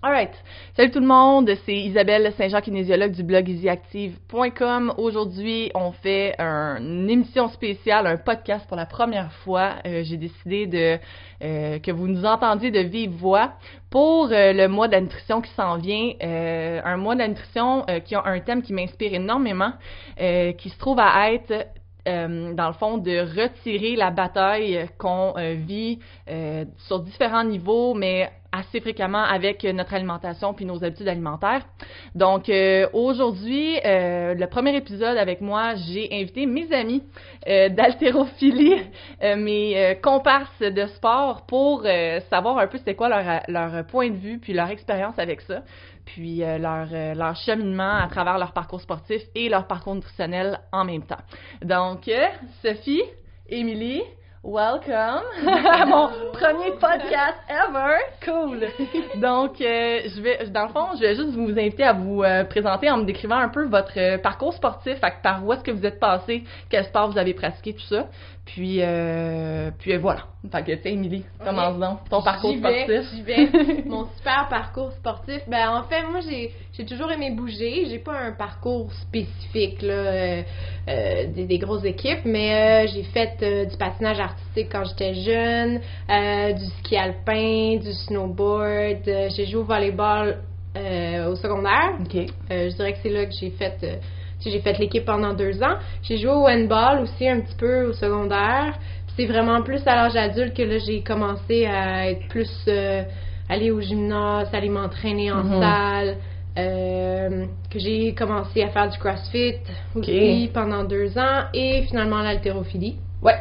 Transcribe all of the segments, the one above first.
Alright. Salut tout le monde, c'est Isabelle Saint-Jean, kinésiologue du blog easyactive.com. Aujourd'hui, on fait une émission spéciale, un podcast pour la première fois. J'ai décidé que vous nous entendiez de vive voix pour le mois de la nutrition qui s'en vient. Un mois de la nutrition qui a un thème qui m'inspire énormément, qui se trouve à être dans le fond, de retirer la bataille qu'on vit sur différents niveaux, mais assez fréquemment avec notre alimentation puis nos habitudes alimentaires. Donc, aujourd'hui, le premier épisode avec moi, j'ai invité mes amis d'haltérophilie, mes comparses de sport pour savoir un peu c'était quoi leur point de vue puis leur expérience avec ça. Puis leur cheminement à travers leur parcours sportif et leur parcours nutritionnel en même temps. Donc, Sophie, Émilie, welcome à mon premier podcast ever! Cool! Donc, je vais juste vous inviter à vous présenter en me décrivant un peu votre parcours sportif, fait que par où est-ce que vous êtes passé, quel sport vous avez pratiqué, tout ça. Puis voilà. Fait que, tu sais, Émilie, commence donc ton parcours sportif. J'y vais. Mon super parcours sportif. Ben, en fait, moi, j'ai toujours aimé bouger. J'ai pas un parcours spécifique, là, des grosses équipes, mais j'ai fait du patinage artistique quand j'étais jeune, du ski alpin, du snowboard. J'ai joué au volleyball au secondaire. OK. Je dirais que c'est là que j'ai fait l'équipe pendant 2 ans. J'ai joué au handball aussi un petit peu au secondaire. C'est vraiment plus à l'âge adulte que là j'ai commencé à être plus aller au gymnase, aller m'entraîner en salle. Que j'ai commencé à faire du CrossFit aussi pendant 2 ans et finalement l'haltérophilie. Ouais.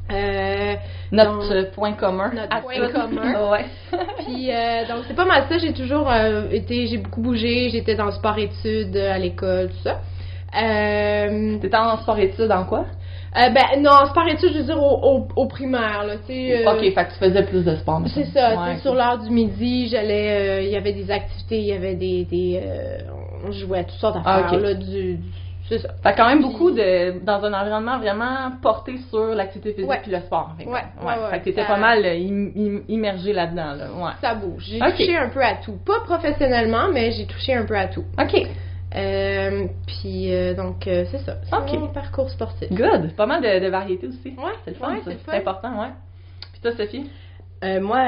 Notre point commun. Notre point commun. Ouais. Puis donc c'est pas mal ça. J'ai beaucoup bougé. J'étais dans le sport-études à l'école, tout ça. T'étais en sport-études en quoi? Non, en sport-études, je veux dire au primaire, là, tu sais. OK, fait que tu faisais plus de sport. C'est ça, ouais, sur l'heure du midi, j'allais, il y avait des activités, il y avait on jouait à toutes sortes d'affaires, là, c'est ça. Fait quand même beaucoup dans un environnement vraiment porté sur l'activité physique puis le sport. Ouais. Fait que t'étais pas mal immergé là-dedans, là. Ouais. Ça bouge. J'ai touché un peu à tout. Pas professionnellement, mais j'ai touché un peu à tout. OK. Donc, c'est ça. C'est mon parcours sportif. Good. Pas mal de variétés aussi. Ouais. C'est le fun, ça. C'est important, ouais. Puis toi, Sophie? Moi,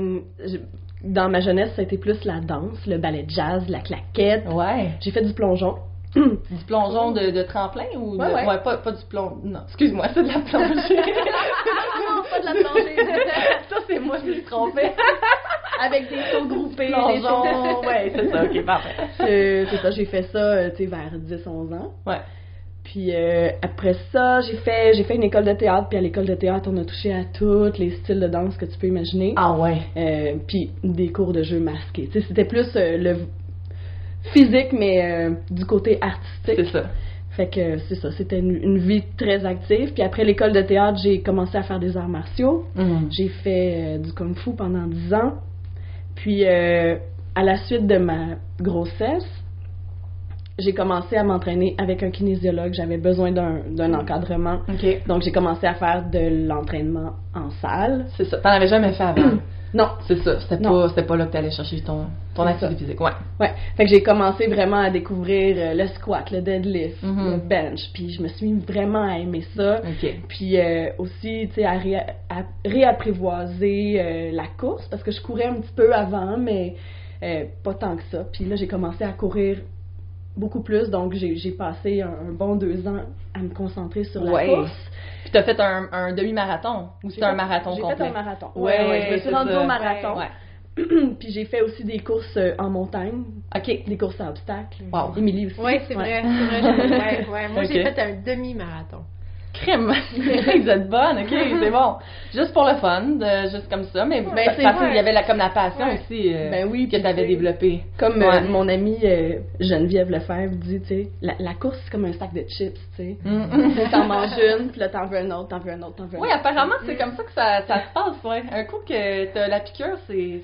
dans ma jeunesse, ça a été plus la danse, le ballet de jazz, la claquette. Ouais. J'ai fait du plongeon. Du plongeon de tremplin ou ouais. Pas du plongeon. Non, excuse-moi, c'est de la plongée. Non, pas de la plongée. Ça, c'est moi qui me suis trompée. Avec des sauts groupés. Plongeon, ouais, c'est ça, ok, parfait. C'est ça, j'ai fait ça, tu sais, vers 10-11 ans. Ouais. Puis après ça, j'ai fait une école de théâtre, puis à l'école de théâtre, on a touché à tous les styles de danse que tu peux imaginer. Ah ouais. Puis des cours de jeu masqués. Tu sais, c'était plus le physique, mais du côté artistique. C'est ça. Fait que c'est ça, c'était une vie très active. Puis après l'école de théâtre, j'ai commencé à faire des arts martiaux. J'ai fait du kung-fu pendant 10 ans. Puis à la suite de ma grossesse, j'ai commencé à m'entraîner avec un kinésiologue. J'avais besoin d'un encadrement. OK. Donc j'ai commencé à faire de l'entraînement en salle. C'est ça. T'en avais jamais fait avant? Non. C'est ça. C'était pas là que t'allais chercher ton activité physique. Ouais. Ouais. Fait que j'ai commencé vraiment à découvrir le squat, le deadlift, le bench. Puis je me suis mis vraiment à aimer ça. OK. Puis aussi, tu sais, à réapprivoiser la course. Parce que je courais un petit peu avant, mais pas tant que ça. Puis là, j'ai commencé à courir beaucoup plus. Donc, j'ai passé un bon 2 ans à me concentrer sur la course. Puis t'as fait un demi-marathon ou c'était un marathon complet? J'ai fait un marathon. Ouais, je me suis rendue au marathon. Ouais. Puis j'ai fait aussi des courses en montagne. OK. Des courses à obstacles. Wow. Émilie aussi. Oui, c'est vrai. Moi, j'ai fait un demi-marathon. Crème! Vous êtes bonne, ok, c'est bon. Juste pour le fun, juste comme ça, mais parce qu'il y avait comme la passion aussi que tu avais développée. Comme mon amie Geneviève Lefebvre dit, tu sais, la course c'est comme un sac de chips, tu sais. T'en manges une, puis là t'en veux un autre, t'en veux un autre, t'en veux un autre. Oui, apparemment c'est comme ça que ça se passe, ouais. Un coup que t'as la piqûre, c'est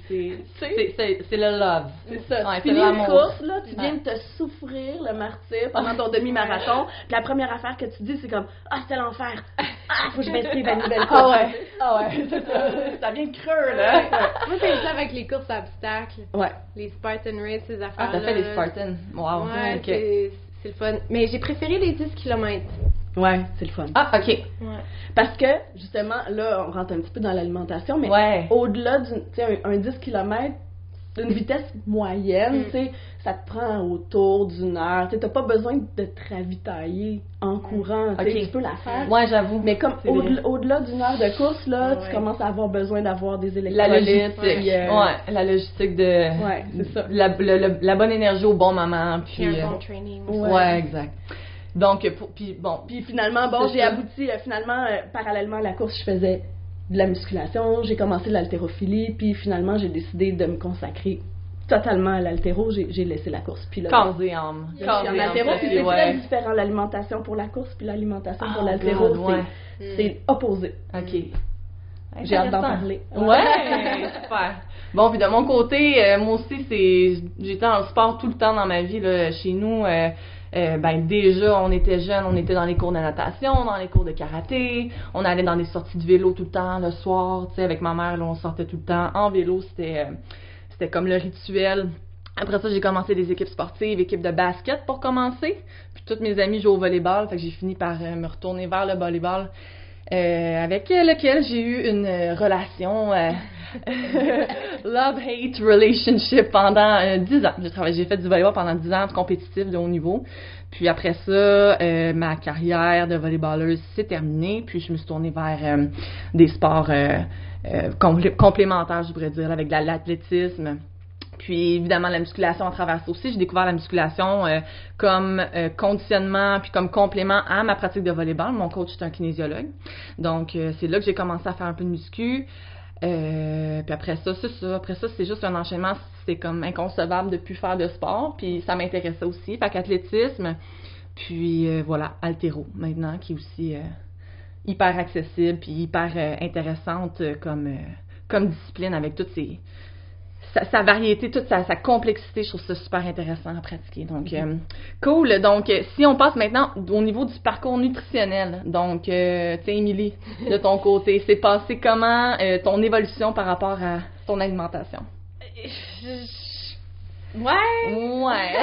le love. C'est ça. Ouais, tu finis une course, là, tu viens de te souffrir le martyr pendant ton demi-marathon, puis la première affaire que tu dis c'est comme, ah, c'était l'enfer. faut que je m'inscrive à une nouvelle Ah course. ouais, c'est ça. Ça vient de creux, là. Moi, c'est ça avec les courses à obstacles. Ouais. Les Spartan Race, ces Ah, affaires-là. t'as fait les Spartans. Wow. Ouais, OK. c'est le fun. Mais j'ai préféré les 10 km. Ouais, c'est le fun. Ah, OK. Ouais. Parce que, justement, là, on rentre un petit peu dans l'alimentation, mais Ouais. au-delà d'une, tu sais, un 10 km, d'une vitesse moyenne, tu sais, ça te prend autour d'une heure. Tu sais, t'as pas besoin de te ravitailler en courant. Tu sais, Ok. tu peux la faire. Ouais, j'avoue. Mais comme C'est vrai. au-delà d'une heure de course, là, Ouais. tu commences à avoir besoin d'avoir des La électrolytes. logistique. puis, Ouais, la logistique de. Ouais, c'est ça. La bonne énergie au bon moment. Puis Puis. un bon training. Ouais. Ouais, exact. Donc, puis bon. Puis finalement, bon, C'est j'ai ça. abouti, parallèlement à la course, je faisais de la musculation, j'ai commencé l'haltérophilie, puis finalement, j'ai décidé de me consacrer totalement à l'haltéro, j'ai laissé la course. Puis là, Corps et âme. je suis en haltéro, puis c'est très différent, l'alimentation pour la course, puis l'alimentation pour l'haltéro, c'est opposé. OK. J'ai hâte d'en Intéressant. parler. Ouais, super. Bon, puis de mon côté, moi aussi, j'étais dans le sport tout le temps dans ma vie, là, chez nous. Ben déjà, on était jeunes, on était dans les cours de natation, dans les cours de karaté, on allait dans des sorties de vélo tout le temps, le soir, tu sais, avec ma mère, là, on sortait tout le temps en vélo, c'était comme le rituel. Après ça, j'ai commencé des équipes sportives, équipes de basket pour commencer, puis toutes mes amies jouent au volleyball, fait que j'ai fini par me retourner vers le volleyball. Avec lequel j'ai eu une relation love-hate relationship pendant 10 ans. J'ai fait du volleyball pendant 10 ans de compétitif de haut niveau. Puis après ça, ma carrière de volleyballeuse s'est terminée. Puis je me suis tournée vers des sports complémentaires, je pourrais dire, avec de l'athlétisme. Puis évidemment la musculation à travers ça aussi. J'ai découvert la musculation comme conditionnement puis comme complément à ma pratique de volleyball. Mon coach est un kinésiologue. Donc c'est là que j'ai commencé à faire un peu de muscu. Puis après ça, c'est ça. Après ça, c'est juste un enchaînement. C'est comme inconcevable de plus faire de sport. Puis ça m'intéressait aussi. Fait qu'athlétisme. Puis voilà, haltéro maintenant, qui est aussi hyper accessible puis hyper intéressante comme discipline avec toutes sa variété, toute sa complexité, je trouve ça super intéressant à pratiquer. Donc, cool. Donc, si on passe maintenant au niveau du parcours nutritionnel, donc, tu sais, Émilie, de ton côté, c'est passé comment ton évolution par rapport à ton alimentation? Ouais. Ouais.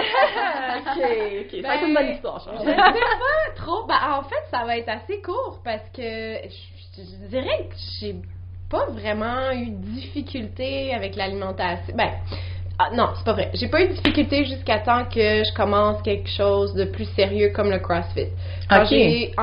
OK. Ça va être une bonne histoire, je Je pense. sais pas trop. Ben, en fait, ça va être assez court parce que je dirais que j'ai pas vraiment eu de difficulté avec l'alimentation. Ben, non, c'est pas vrai. J'ai pas eu de difficulté jusqu'à temps que je commence quelque chose de plus sérieux comme le CrossFit. Quand OK.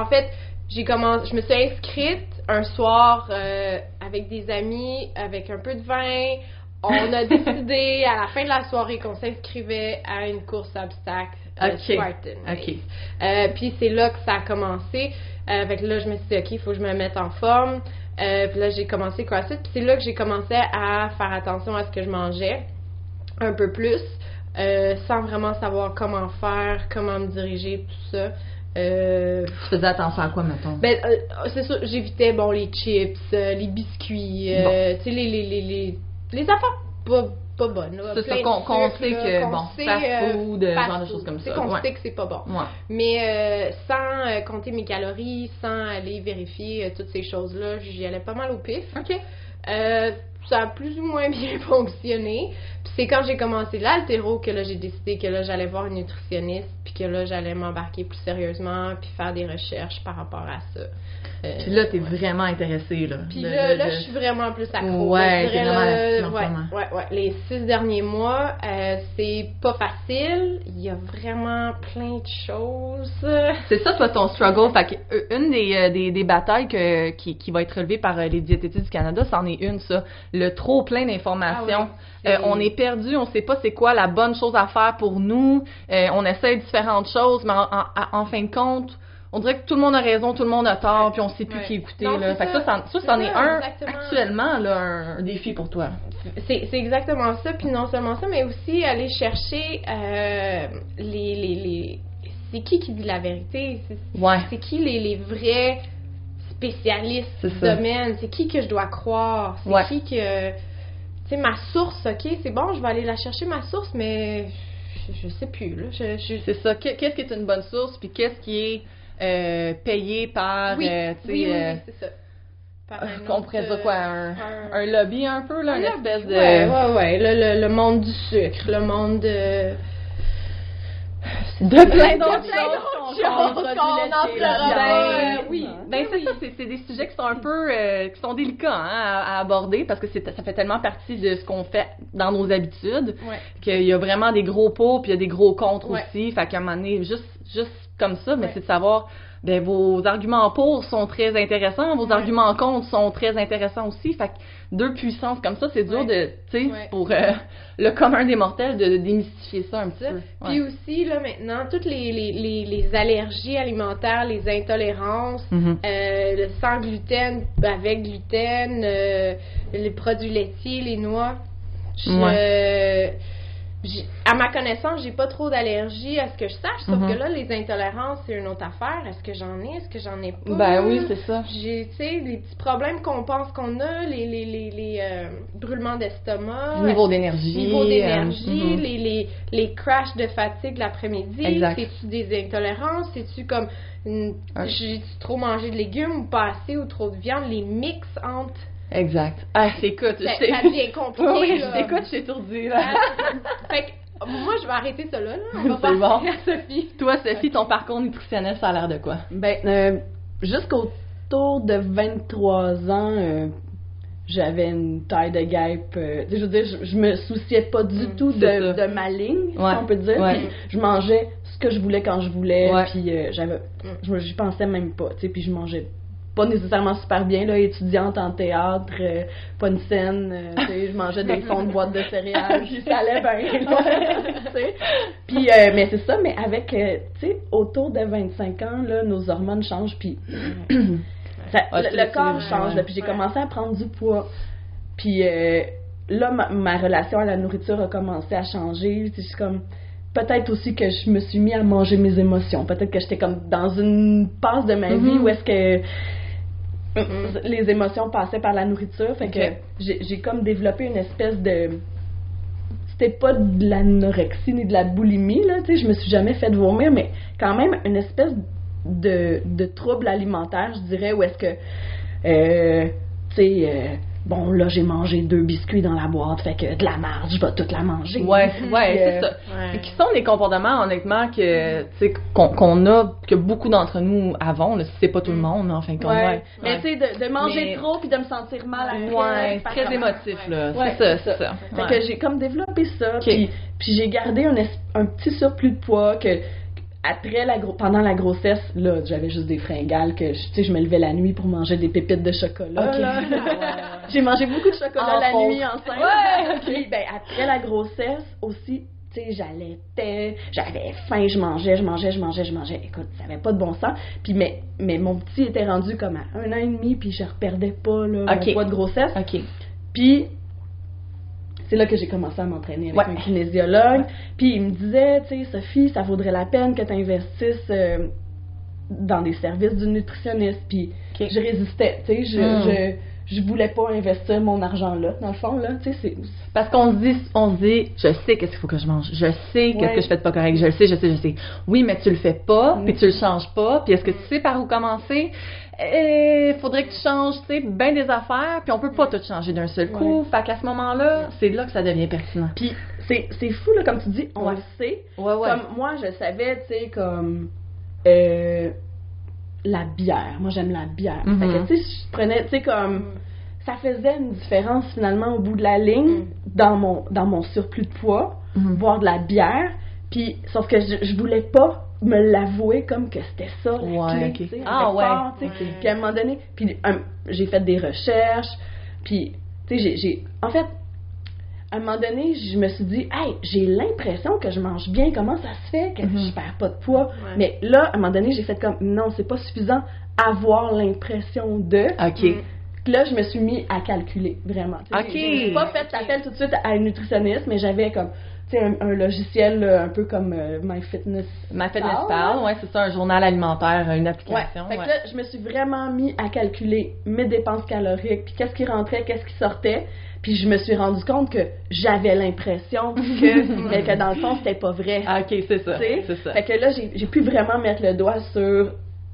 je me suis inscrite un soir avec des amis, avec un peu de vin. On a décidé à la fin de la soirée qu'on s'inscrivait à une course à obstacles Spartan. OK. Puis c'est là que ça a commencé. Fait que là, je me suis dit, OK, il faut que je me mette en forme. Puis là, j'ai commencé CrossFit. Puis c'est là que j'ai commencé à faire attention à ce que je mangeais un peu plus, sans vraiment savoir comment faire, comment me diriger, tout ça. Tu faisais attention à quoi, mettons? Ben, c'est sûr, j'évitais, bon, les chips, les biscuits, tu sais, les affaires pas bonnes. Là, C'est ça, qu'on sait que, bon, fast-food, genre de choses comme ça. Qu'on sait que c'est pas bon. Ouais. Mais sans compter mes calories, sans aller vérifier toutes ces choses-là, j'y allais pas mal au pif. OK. Ça a plus ou moins bien fonctionné. Puis c'est quand j'ai commencé l'haltéro que là, j'ai décidé que là, j'allais voir une nutritionniste, puis que là, j'allais m'embarquer plus sérieusement, puis faire des recherches par rapport à ça. Puis là, t'es vraiment intéressée, là. Puis là, je suis vraiment plus accro. Ouais, t'es vraiment là, là, ouais. Les 6 derniers mois, c'est pas facile. Il y a vraiment plein de choses. C'est ça, toi, ton struggle. Fait que, une des batailles qui va être relevée par les diététistes du Canada, c'en est une, ça. Le trop plein d'informations. Ah oui, on est perdu, on sait pas c'est quoi la bonne chose à faire pour nous. On essaie différentes choses, mais en fin de compte, on dirait que tout le monde a raison, tout le monde a tort, puis on sait plus qui écouter. Non, là. Fait que ça, c'en est un, actuellement, là, un défi pour toi. C'est exactement ça, puis non seulement ça, mais aussi aller chercher c'est qui dit la vérité? C'est qui les vrais spécialistes du domaine? C'est qui que je dois croire? C'est qui que... Tu sais, ma source, OK, c'est bon, je vais aller la chercher, ma source, mais je sais plus, là. C'est ça. Qu'est-ce qui est une bonne source, puis qu'est-ce qui est payé par, Oui, tu sais, oui, c'est ça. Par un on autre, pourrait dire quoi, un lobby un peu, là, une espèce de... Ouais, le monde du sucre, le monde de plein d'autres choses qu'on entrera pas. Oui. Ben c'est ça, c'est des sujets qui sont un peu qui sont délicats à aborder parce que ça fait tellement partie de ce qu'on fait dans nos habitudes qu'il y a vraiment des gros pour puis il y a des gros contre aussi. Fait qu'à un moment donné, juste comme ça, mais c'est de savoir ben vos arguments pour sont très intéressants, vos arguments contre sont très intéressants aussi. Fait que deux puissances comme ça, c'est dur de, tu sais, pour le commun des mortels de démystifier ça un petit peu. Puis aussi, là, maintenant, toutes les allergies alimentaires, les intolérances, le sans gluten, avec gluten, les produits laitiers, les noix, à ma connaissance, j'ai pas trop d'allergies à ce que je sache, sauf que là, les intolérances, c'est une autre affaire. Est-ce que j'en ai? Est-ce que j'en ai pas? Ben oui, c'est ça. J'ai, tu sais, les petits problèmes qu'on pense qu'on a, les brûlements d'estomac. Niveau d'énergie. Les crashs de fatigue l'après-midi. Exact. C'est-tu des intolérances? C'est-tu comme, j'ai-tu trop mangé de légumes ou pas assez ou trop de viande? Les mix entre... Exact. Ah, écoute, ça devient compliqué. Oui, là. je t'écoute, je suis étourdie, là. Fait que, moi, je vais arrêter ça là. On va passer à Sophie. Toi, Sophie, ton parcours nutritionnel, ça a l'air de quoi? Ben, jusqu'autour de 23 ans, j'avais une taille de guêpe. Je veux dire, je me souciais pas du tout de ma ligne, si on peut dire. Puis je mangeais ce que je voulais quand je voulais. Puis j'y pensais même pas. Puis je mangeais pas nécessairement super bien, là, étudiante en théâtre, pas une scène, je mangeais des fonds de boîte de céréales, puis ça allait bien, là, puis, mais c'est ça, mais avec, tu sais, autour de 25 ans, là, nos hormones changent, puis le corps change, là, puis j'ai commencé à prendre du poids, puis là, ma relation à la nourriture a commencé à changer, je suis comme... Peut-être aussi que je me suis mis à manger mes émotions, peut-être que j'étais comme dans une passe de ma vie où est-ce que les émotions passaient par la nourriture, fait que j'ai comme développé une espèce de... C'était pas de l'anorexie ni de la boulimie, là, tu sais, je me suis jamais fait vomir, mais quand même une espèce de trouble alimentaire, je dirais, où est-ce que, tu sais... bon, là, j'ai mangé 2 biscuits dans la boîte, fait que de la marge, je vais toute la manger. Ouais, c'est ça. Et qui sont les comportements, honnêtement, que, tu sais, qu'on a, que beaucoup d'entre nous avons, là, si c'est pas tout le monde, en fin de compte. Mais tu sais, de manger trop puis de me sentir mal après. Ouais, c'est très émotif, là. C'est ça. Fait que j'ai comme développé ça, puis j'ai gardé un petit surplus de poids que... Après pendant la grossesse, là, j'avais juste des fringales que, tu sais, je me levais la nuit pour manger des pépites de chocolat. J'ai mangé beaucoup de chocolat la nuit enceinte. Puis, ben, après la grossesse aussi, tu sais, j'avais faim, je mangeais. Écoute, ça avait pas de bon sens. Puis, mais mon petit était rendu comme à 1 an et demi, puis je reperdais pas, là, mon poids de grossesse. Puis, c'est là que j'ai commencé à m'entraîner avec un kinésiologue. Puis il me disait, tu sais, Sophie, ça vaudrait la peine que tu investisses dans des services d'une nutritionniste. Puis je résistais, tu sais, je voulais pas investir mon argent là, dans le fond, là, tu sais, c'est... Parce qu'on se dit, je sais qu'est-ce qu'il faut que je mange, je sais qu'est-ce que je fais de pas correct, je sais. Oui, mais tu le fais pas, puis tu le changes pas, puis est-ce que tu sais par où commencer? Faudrait que tu changes, tu sais, bien des affaires, puis on peut pas tout changer d'un seul coup. Fait qu'à ce moment-là, c'est là que ça devient pertinent. Puis c'est fou, là, comme tu dis, on le sait. Comme moi, je savais, tu sais, comme... la bière. Moi, j'aime la bière. Fait que, tu sais, je prenais, tu sais, comme... Ça faisait une différence, finalement, au bout de la ligne, dans mon surplus de poids, boire de la bière. Puis, sauf que je voulais pas me l'avouer comme que c'était ça, la clé, tu sais. Puis, à un moment donné, puis j'ai fait des recherches, puis, tu sais, en fait, à un moment donné, je me suis dit, hey, j'ai l'impression que je mange bien, comment ça se fait que je perds pas de poids? Mais là, à un moment donné, j'ai fait comme, non, c'est pas suffisant, avoir l'impression de... Puis là, je me suis mis à calculer, vraiment. J'ai pas fait l'appel tout de suite à une nutritionniste, mais j'avais comme, tu sais, un logiciel un peu comme MyFitnessPal, c'est ça, un journal alimentaire, une application. Fait que là, je me suis vraiment mis à calculer mes dépenses caloriques, puis qu'est-ce qui rentrait, qu'est-ce qui sortait, puis je me suis rendu compte que j'avais l'impression que dans le fond, c'était pas vrai. C'est ça. Fait que là, j'ai pu vraiment mettre le doigt sur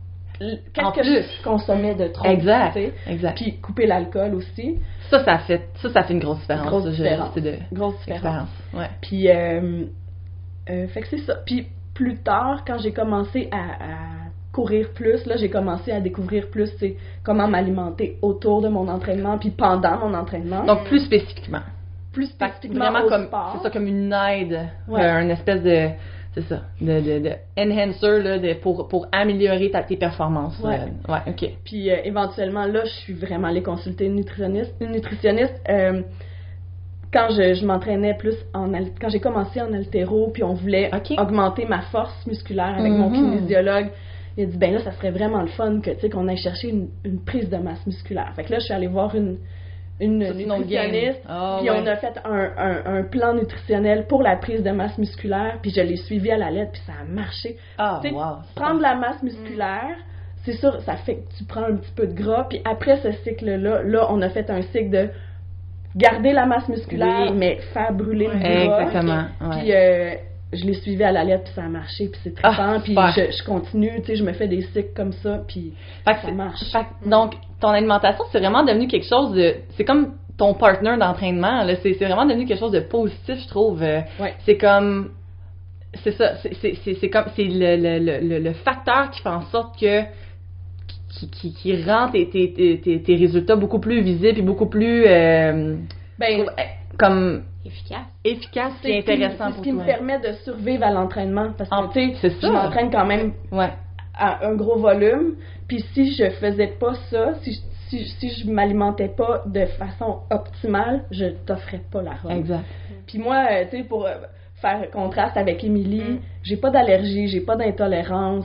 qu'est-ce que je consommais de trop. Exact. Exact. Puis couper l'alcool aussi. Ça fait une grosse différence. Grosse différence. Grosse différence. Ouais. Puis, fait que c'est ça. Puis plus tard, quand j'ai commencé à courir plus, là, j'ai commencé à découvrir plus, comment m'alimenter autour de mon entraînement, puis pendant mon entraînement. Donc, plus spécifiquement. Plus spécifiquement vraiment au comme sport. c'est ça, comme une aide, une espèce de enhancer là, pour améliorer tes performances. Ouais, OK. Puis éventuellement là, je suis vraiment allée consulter une nutritionniste. Quand je m'entraînais plus quand j'ai commencé en haltéro, puis on voulait augmenter ma force musculaire avec mon kinésiologue, il a dit ben là ça serait vraiment le fun que qu'on aille chercher une prise de masse musculaire. Fait que là je suis allée voir une nutritionniste, puis on a fait un plan nutritionnel pour la prise de masse musculaire, puis je l'ai suivi à la lettre, puis ça a marché. Prendre la masse musculaire, c'est sûr, ça fait que tu prends un petit peu de gras, puis après ce cycle-là, on a fait un cycle de garder la masse musculaire, mais faire brûler le gras. Exactement. Puis je l'ai suivi à la lettre, puis ça a marché, puis c'est trippant, puis je continue, je me fais des cycles comme ça, puis ça marche. Donc, ton alimentation, c'est vraiment devenu quelque chose de... C'est comme ton partner d'entraînement, là, c'est vraiment devenu quelque chose de positif, je trouve. C'est comme... C'est ça, c'est comme... C'est le facteur qui fait en sorte que... Qui rend tes résultats beaucoup plus visibles et beaucoup plus... comme... efficace et intéressant pour toi. C'est ce qui me permet de survivre à l'entraînement, parce que je m'entraîne quand même à un gros volume, puis si je faisais pas ça, si je m'alimentais pas de façon optimale, je t'offrais pas la robe. Exact. Puis moi, pour faire contraste avec Émilie, j'ai pas d'allergie, j'ai pas d'intolérance,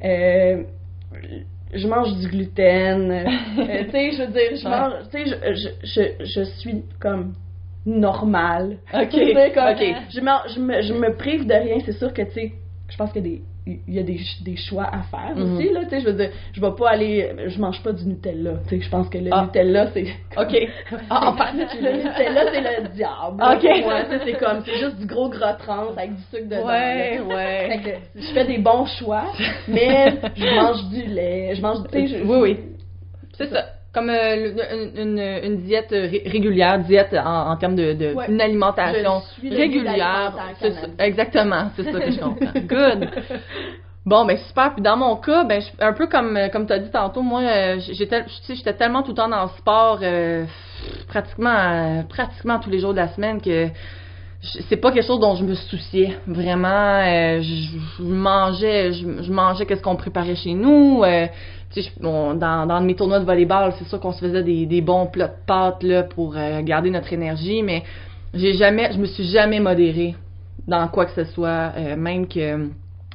je mange du gluten, je veux dire, je suis comme normale. OK. Je me prive de rien, c'est sûr que, je pense qu'il y a des choix à faire aussi, là, je veux dire, je vais pas aller, je mange pas du Nutella, je pense que le Nutella, c'est... OK. Le Nutella, c'est le diable. OK. Pour moi, c'est juste du gros gras trans avec du sucre dedans. Ouais. Fait que je fais des bons choix, mais je mange du lait, je mange, Oui. C'est ça. Comme une diète régulière, en termes de une alimentation régulière. Exactement, c'est ça que je comprends. Good. Bon, ben super. Puis dans mon cas, ben un peu comme tu as dit tantôt, moi, j'étais tellement tout le temps dans le sport, pratiquement tous les jours de la semaine que c'est pas quelque chose dont je me souciais vraiment. Je mangeais qu'est-ce qu'on préparait chez nous. Dans mes tournois de volleyball, c'est sûr qu'on se faisait des bons plats de pâtes là pour garder notre énergie, mais je me suis jamais modérée dans quoi que ce soit, même que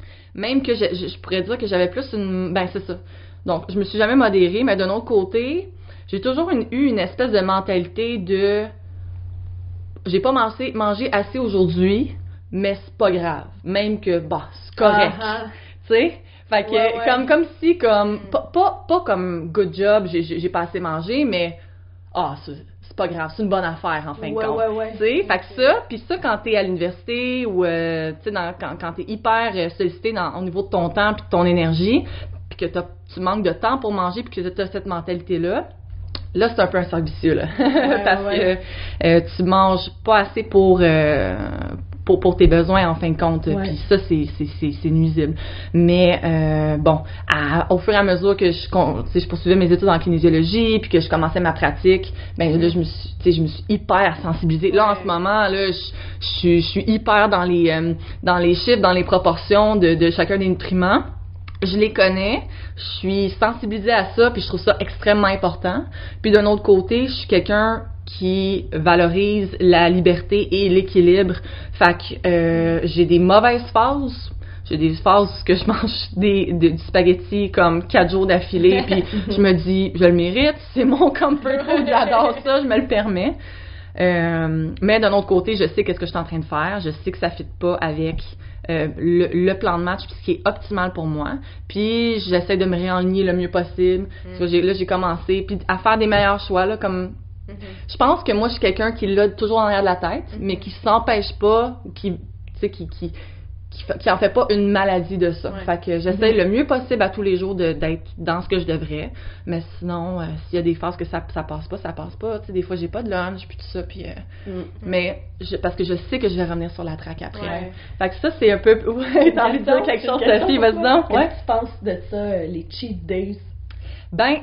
je pourrais dire que j'avais plus c'est ça. Donc je me suis jamais modérée, mais d'un autre côté, j'ai toujours eu une espèce de mentalité de j'ai pas mangé assez aujourd'hui, mais c'est pas grave, même que c'est correct. Tu sais? Fait que comme si pas comme good job, j'ai pas assez mangé, mais c'est pas grave, c'est une bonne affaire en fin de compte. Tu sais, fait que ça, puis ça quand t'es à l'université ou tu sais quand t'es hyper sollicité au niveau de ton temps puis de ton énergie, puis que tu manques de temps pour manger puis que t'as cette mentalité là, c'est un peu un cercle vicieux là, parce que tu manges pas assez pour tes besoins en fin de compte, puis ça c'est nuisible. Mais au fur et à mesure que je poursuivais mes études en kinésiologie puis que je commençais ma pratique, ben là je me suis hyper sensibilisée. Là en ce moment là je suis hyper dans les chiffres, dans les proportions de chacun des nutriments. Je les connais, je suis sensibilisée à ça, puis je trouve ça extrêmement important. Puis d'un autre côté, je suis quelqu'un qui valorise la liberté et l'équilibre. Fait que j'ai des mauvaises phases. J'ai des phases que je mange du spaghetti comme 4 jours d'affilée, puis je me dis, je le mérite, c'est mon comfort food, j'adore ça, je me le permets. Mais d'un autre côté, je sais qu'est-ce que je suis en train de faire, je sais que ça fit pas avec le plan de match, puis ce qui est optimal pour moi. Puis j'essaie de me réaligner le mieux possible. Parce que j'ai commencé puis à faire des meilleurs choix là, comme je pense que moi je suis quelqu'un qui l'a toujours en arrière de la tête, mais qui s'empêche pas, qui qui en fait pas une maladie de ça. Ouais. Fait que j'essaie le mieux possible à tous les jours d'être dans ce que je devrais. Mais sinon, s'il y a des phases que ça passe pas, ça passe pas. Tu sais, des fois, j'ai pas de lunch, puis tout ça. Puis, mais parce que je sais que je vais revenir sur la track après. Ouais. Fait que ça, c'est un peu... Ouais, t'as envie de dire quelque chose, Sophie? Vas-y donc. Ouais. Qu'est-ce que tu penses de ça, les cheat days? Ben,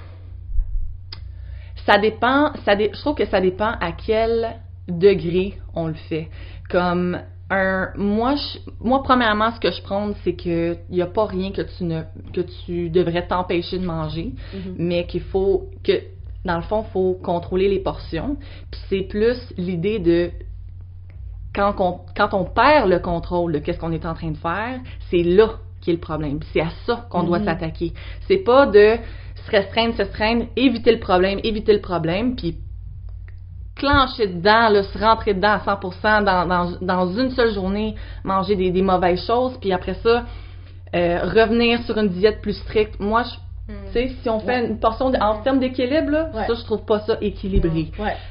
ça dépend. Je trouve que ça dépend à quel degré on le fait. Comme... Moi, premièrement, ce que je prône, c'est que il y a pas rien que tu devrais t'empêcher de manger, mais dans le fond, faut contrôler les portions. Puis c'est plus l'idée de quand on perd le contrôle de qu'est-ce qu'on est en train de faire, c'est là qui est le problème. Puis c'est à ça qu'on doit s'attaquer. C'est pas de se restreindre, éviter le problème, puis clencher dedans, là, se rentrer dedans à 100% dans une seule journée, manger des mauvaises choses, puis après ça, revenir sur une diète plus stricte. Moi, tu sais, si on fait une portion en termes d'équilibre, là, ça, je trouve pas ça équilibré.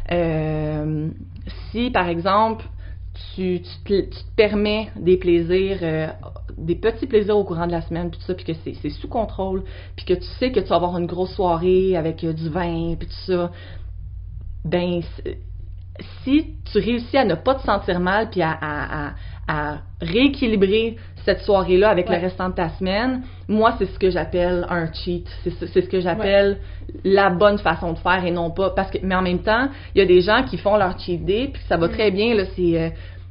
Si, par exemple, tu te permets des plaisirs, des petits plaisirs au courant de la semaine, puis tout ça, puis que c'est sous contrôle, puis que tu sais que tu vas avoir une grosse soirée avec du vin, puis tout ça, ben, si tu réussis à ne pas te sentir mal puis à rééquilibrer cette soirée-là avec le restant de ta semaine, moi, c'est ce que j'appelle un cheat. C'est ce que j'appelle la bonne façon de faire et non pas... mais en même temps, il y a des gens qui font leur cheat day puis ça va très bien, là, c'est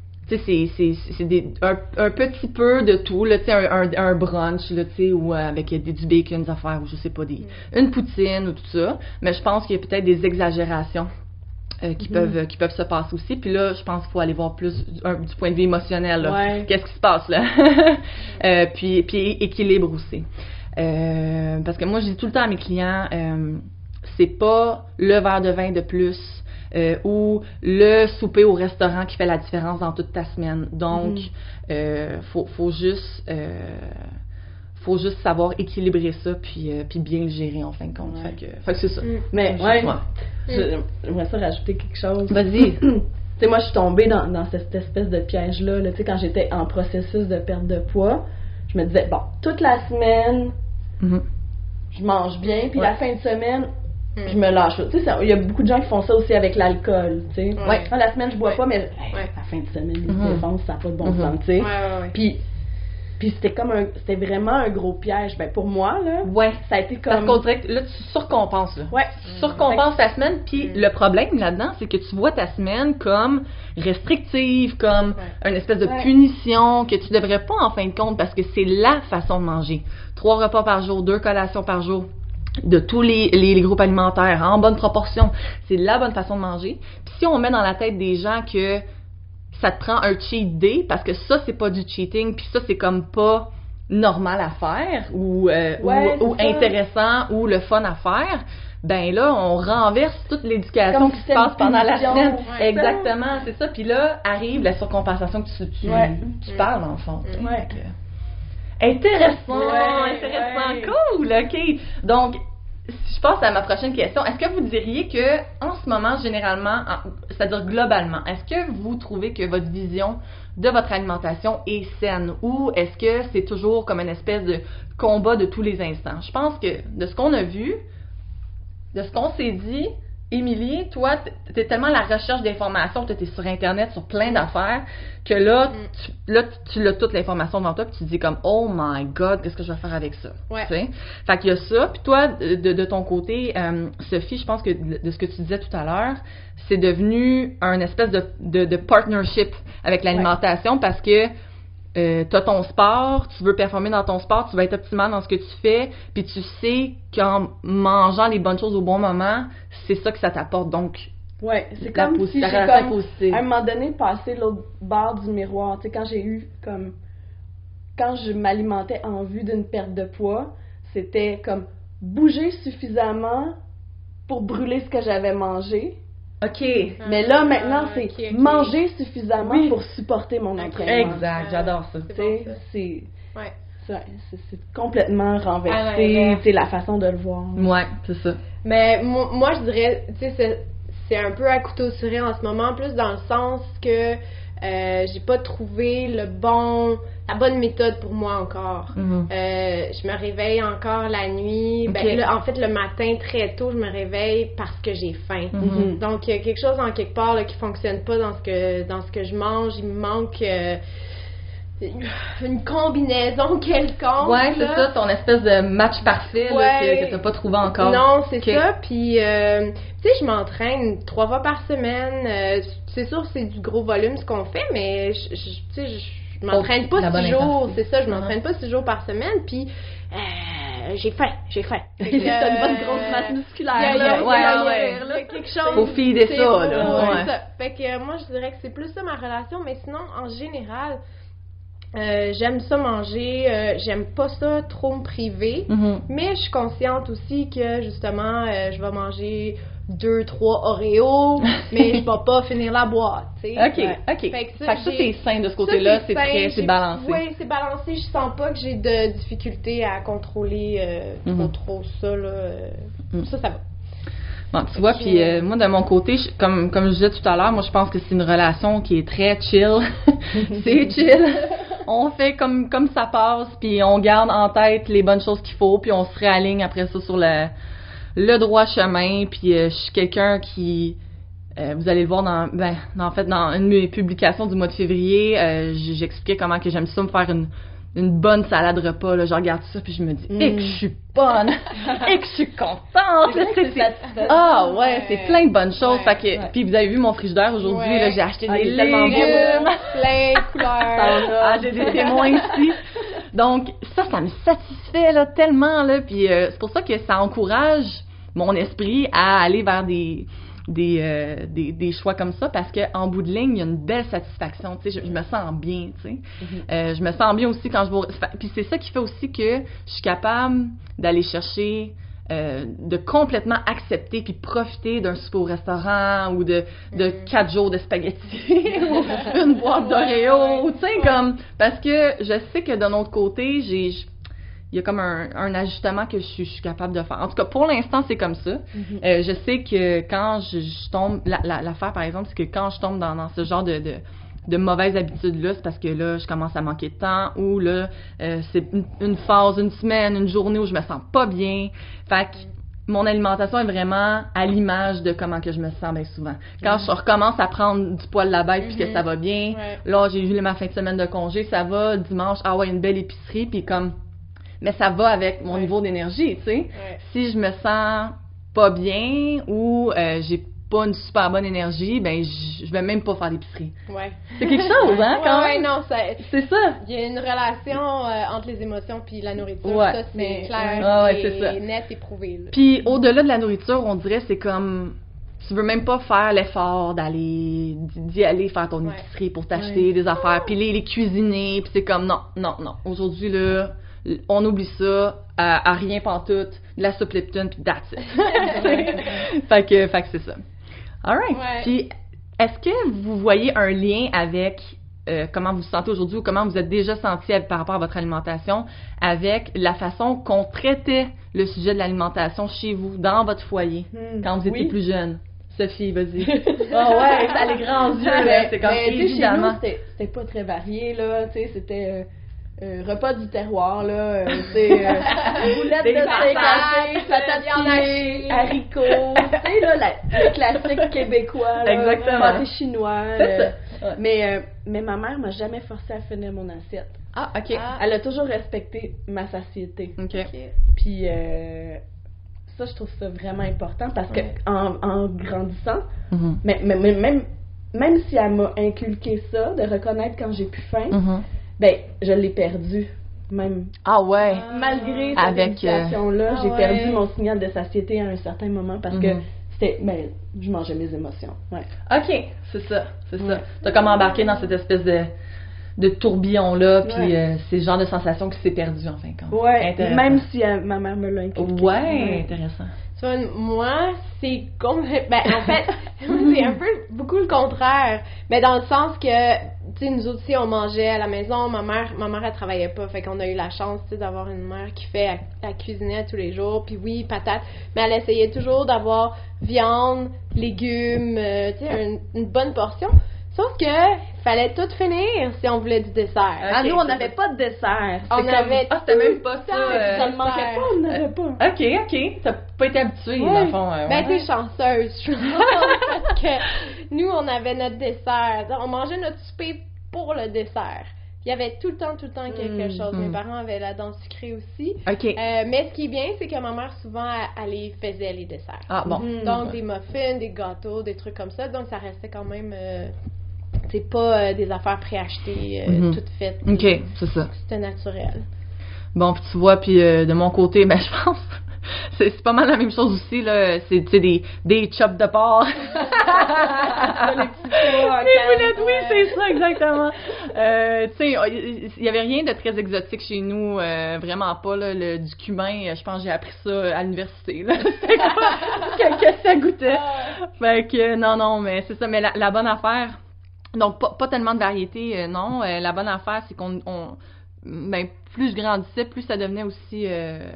un petit peu de tout, là, tu sais, un brunch, là, tu sais, ou avec du bacon, des affaires, ou je sais pas, une poutine ou tout ça. Mais je pense qu'il y a peut-être des exagérations qui peuvent se passer aussi. Puis là, je pense qu'il faut aller voir plus du point de vue émotionnel, là. Qu'est-ce qui se passe, là? puis équilibre aussi. Parce que moi, je dis tout le temps à mes clients, c'est pas le verre de vin de plus ou le souper au restaurant qui fait la différence dans toute ta semaine. Donc, faut juste savoir équilibrer ça puis bien le gérer en fin de compte. Fait que c'est ça. Mais j'aimerais ça rajouter quelque chose. Vas-y. Tu sais, moi, je suis tombée dans cette espèce de piège-là. Là, tu sais, quand j'étais en processus de perte de poids, je me disais, bon, toute la semaine, je mange bien, puis la fin de semaine, je me lâche. Tu sais, il y a beaucoup de gens qui font ça aussi avec l'alcool, tu sais. La semaine, je bois pas, mais la fin de semaine, ils se défoncent, ça n'a pas de bon sens, tu sais. Puis c'était vraiment un gros piège. Ben pour moi, là, ça a été comme... Parce qu'on dirait que là, tu surcompenses, là. Tu surcompenses ta semaine, puis le problème là-dedans, c'est que tu vois ta semaine comme restrictive, comme une espèce de punition que tu devrais pas en fin de compte, parce que c'est la façon de manger. 3 repas par jour, 2 collations par jour, de tous les groupes alimentaires, en bonne proportion. C'est la bonne façon de manger. Puis si on met dans la tête des gens que ça te prend un cheat day, parce que ça, c'est pas du cheating, puis ça, c'est comme pas normal à faire, ou intéressant, ou le fun à faire, ben là, on renverse toute l'éducation qui se passe pendant la semaine. Exactement, c'est ça. Puis là, arrive la surcompensation que tu parles, en fond. Intéressant, cool, OK. Donc, je passe à ma prochaine question. Est-ce que vous diriez que, en ce moment, généralement, c'est-à-dire globalement, est-ce que vous trouvez que votre vision de votre alimentation est saine, ou est-ce que c'est toujours comme une espèce de combat de tous les instants? Je pense que, de ce qu'on a vu, de ce qu'on s'est dit, Émilie, toi, t'es tellement à la recherche d'informations, t'es sur Internet, sur plein d'affaires, que là, tu as toute l'information devant toi, puis tu te dis comme, oh my God, qu'est-ce que je vais faire avec ça? T'sais? Fait qu'il y a ça. Puis toi, de ton côté, Sophie, je pense que de ce que tu disais tout à l'heure, c'est devenu un espèce de partnership avec l'alimentation, parce que t'as ton sport, tu veux performer dans ton sport, tu vas être optimal dans ce que tu fais, puis tu sais qu'en mangeant les bonnes choses au bon moment, c'est ça que ça t'apporte. Donc, c'est comme si j'ai à un moment donné passé l'autre bord du miroir. Tu sais, quand je m'alimentais en vue d'une perte de poids, c'était comme bouger suffisamment pour brûler ce que j'avais mangé. OK. Mais là, maintenant, c'est manger suffisamment pour supporter mon entraînement. Exact, j'adore ça. C'est complètement renversé, c'est la façon de le voir. Ouais, c'est ça. Mais moi, je dirais, tu sais, c'est un peu à couteau tiré en ce moment, plus dans le sens que J'ai pas trouvé la bonne méthode pour moi encore. Je me réveille encore la nuit. Okay. En fait, le matin, très tôt, je me réveille parce que j'ai faim. Donc, il y a quelque chose en quelque part là, qui fonctionne pas dans ce que je mange. Il me manque une combinaison quelconque. Ouais, c'est ça, ton espèce de match parfait là, que t'as pas trouvé encore. Non, c'est ça. Puis, tu sais, je m'entraîne 3 fois par semaine. C'est sûr, c'est du gros volume ce qu'on fait, mais je m'entraîne pas 6 jours. C'est ça, je m'entraîne pas 6 jours par semaine. Puis, j'ai faim. T'as une bonne grosse masse musculaire. Il y a quelque chose. Faut filer ça, là. C'est ça. Fait que moi, je dirais que c'est plus ça ma relation, mais sinon, en général, j'aime ça manger, j'aime pas ça trop me priver, mais je suis consciente aussi que justement je vais manger 2-3 Oreos, mais je vais pas finir la boîte, tu sais. OK. Fait que ça c'est sain de ce côté-là, c'est balancé. Oui, c'est balancé, je sens pas que j'ai de difficulté à contrôler trop ça là. Ça va. Bon, tu vois, puis moi, de mon côté, comme je disais tout à l'heure, moi, je pense que c'est une relation qui est très chill. C'est chill. On fait comme ça passe, puis on garde en tête les bonnes choses qu'il faut, puis on se réaligne après ça sur le droit chemin. Puis je suis quelqu'un qui... vous allez le voir dans une de mes publications du mois de février, j'expliquais comment que j'aime ça me faire une bonne salade repas, là, je regarde ça puis je me dis que je suis bonne et que je suis contente. C'est plein de bonnes choses. Fait que puis vous avez vu mon frigidaire aujourd'hui, là, j'ai acheté des légumes, plein de couleurs. J'ai des témoins ici. Donc ça me satisfait là tellement là, puis c'est pour ça que ça encourage mon esprit à aller vers des choix comme ça, parce que en bout de ligne il y a une belle satisfaction, tu sais, je me sens bien, tu sais. Je me sens bien aussi quand je vais, puis c'est ça qui fait aussi que je suis capable d'aller chercher de complètement accepter puis profiter d'un souper au restaurant ou de 4 jours de spaghettis ou une boîte d'Oreo, tu sais, comme, parce que je sais que d'un autre côté il y a comme un ajustement que je suis capable de faire. En tout cas, pour l'instant, c'est comme ça. Je sais que quand je tombe... L'affaire, par exemple, c'est que quand je tombe dans ce genre de mauvaises habitudes-là, c'est parce que là, je commence à manquer de temps, ou là, c'est une phase, une semaine, une journée où je me sens pas bien. Fait que mon alimentation est vraiment à l'image de comment que je me sens bien souvent. Quand je recommence à prendre du poil de la bête puis que ça va bien, là, j'ai eu ma fin de semaine de congé, ça va, dimanche, une belle épicerie, puis comme... Mais ça va avec mon niveau d'énergie, tu sais. Si je me sens pas bien ou j'ai pas une super bonne énergie, ben je vais même pas faire d'épicerie. C'est quelque chose, hein, quand même. Non, c'est ça. Il y a une relation entre les émotions puis la nourriture, ça c'est clair, c'est net et prouvé. Puis au-delà de la nourriture, on dirait c'est comme tu veux même pas faire l'effort d'y aller faire ton épicerie pour t'acheter des affaires, puis les cuisiner, puis c'est comme non. Aujourd'hui là, on oublie ça, à rien pantoute, de la soupe Lipton, puis that's it. fait que c'est ça. Alright. Puis, est-ce que vous voyez un lien avec comment vous vous sentez aujourd'hui ou comment vous êtes déjà senti par rapport à votre alimentation avec la façon qu'on traitait le sujet de l'alimentation chez vous, dans votre foyer, quand vous étiez plus jeune? Sophie, vas-y. T'as les grands yeux, là. C'est comme évidemment. Chez nous, c'était pas très varié, là, tu sais, c'était... repas du terroir, là, boulettes de steak haché, patates pilées, haricots, tu sais, là, le classique québécois, là, exactement, pâté chinois. Mais ma mère m'a jamais forcé à finir mon assiette. Elle a toujours respecté ma satiété. Puis ça, je trouve ça vraiment important parce que en grandissant, même si elle m'a inculqué ça, de reconnaître quand j'ai plus faim, ben, je l'ai perdu, même. Malgré cette éducation-là, j'ai perdu mon signal de satiété à un certain moment parce que je mangeais mes émotions. OK, c'est ça. T'as comme embarqué dans cette espèce de tourbillon-là, puis c'est le genre de sensation qui s'est perdu en fin de compte. Même si ma mère me l'a inculqué. Intéressant. Tu vois, moi, c'est comme... en fait, c'est un peu beaucoup le contraire. Mais dans le sens que, tu sais, nous autres aussi, on mangeait à la maison. Ma mère, elle travaillait pas. Fait qu'on a eu la chance, tu sais, d'avoir une mère qui fait à cuisiner tous les jours. Puis oui, patates. Mais elle essayait toujours d'avoir viande, légumes, tu sais, une bonne portion. Sauf que fallait tout finir si on voulait du dessert. Ah, nous, on n'avait pas de dessert. C'était même pas ça. Ça ne manquait pas, on n'avait pas. OK. T'as pas été habituée, dans le fond. Ben, t'es chanceuse, je suis parce que nous, on avait notre dessert. On mangeait notre souper pour le dessert. Il y avait tout le temps quelque chose. Mes parents avaient la dent sucrée aussi. OK. Mais ce qui est bien, c'est que ma mère, souvent, elle les faisait les desserts. Ah, bon. Donc, des muffins, des gâteaux, des trucs comme ça. Donc, ça restait quand même... c'est pas des affaires préachetées, toutes faites. OK, c'est ça. C'était naturel. Bon, puis tu vois, puis de mon côté, ben je pense... C'est pas mal la même chose aussi, là. C'est, tu sais, des chops de porc. Les petits pois, les boulettes, oui, c'est ça, exactement. Tu sais, il y avait rien de très exotique chez nous. Vraiment pas, là. Du cumin, je pense que j'ai appris ça à l'université, là. que ça goûtait. Fait que, non, mais c'est ça. Mais la bonne affaire... Donc, pas tellement de variété, non. La bonne affaire, c'est qu'on... Ben, plus je grandissais, plus ça devenait aussi...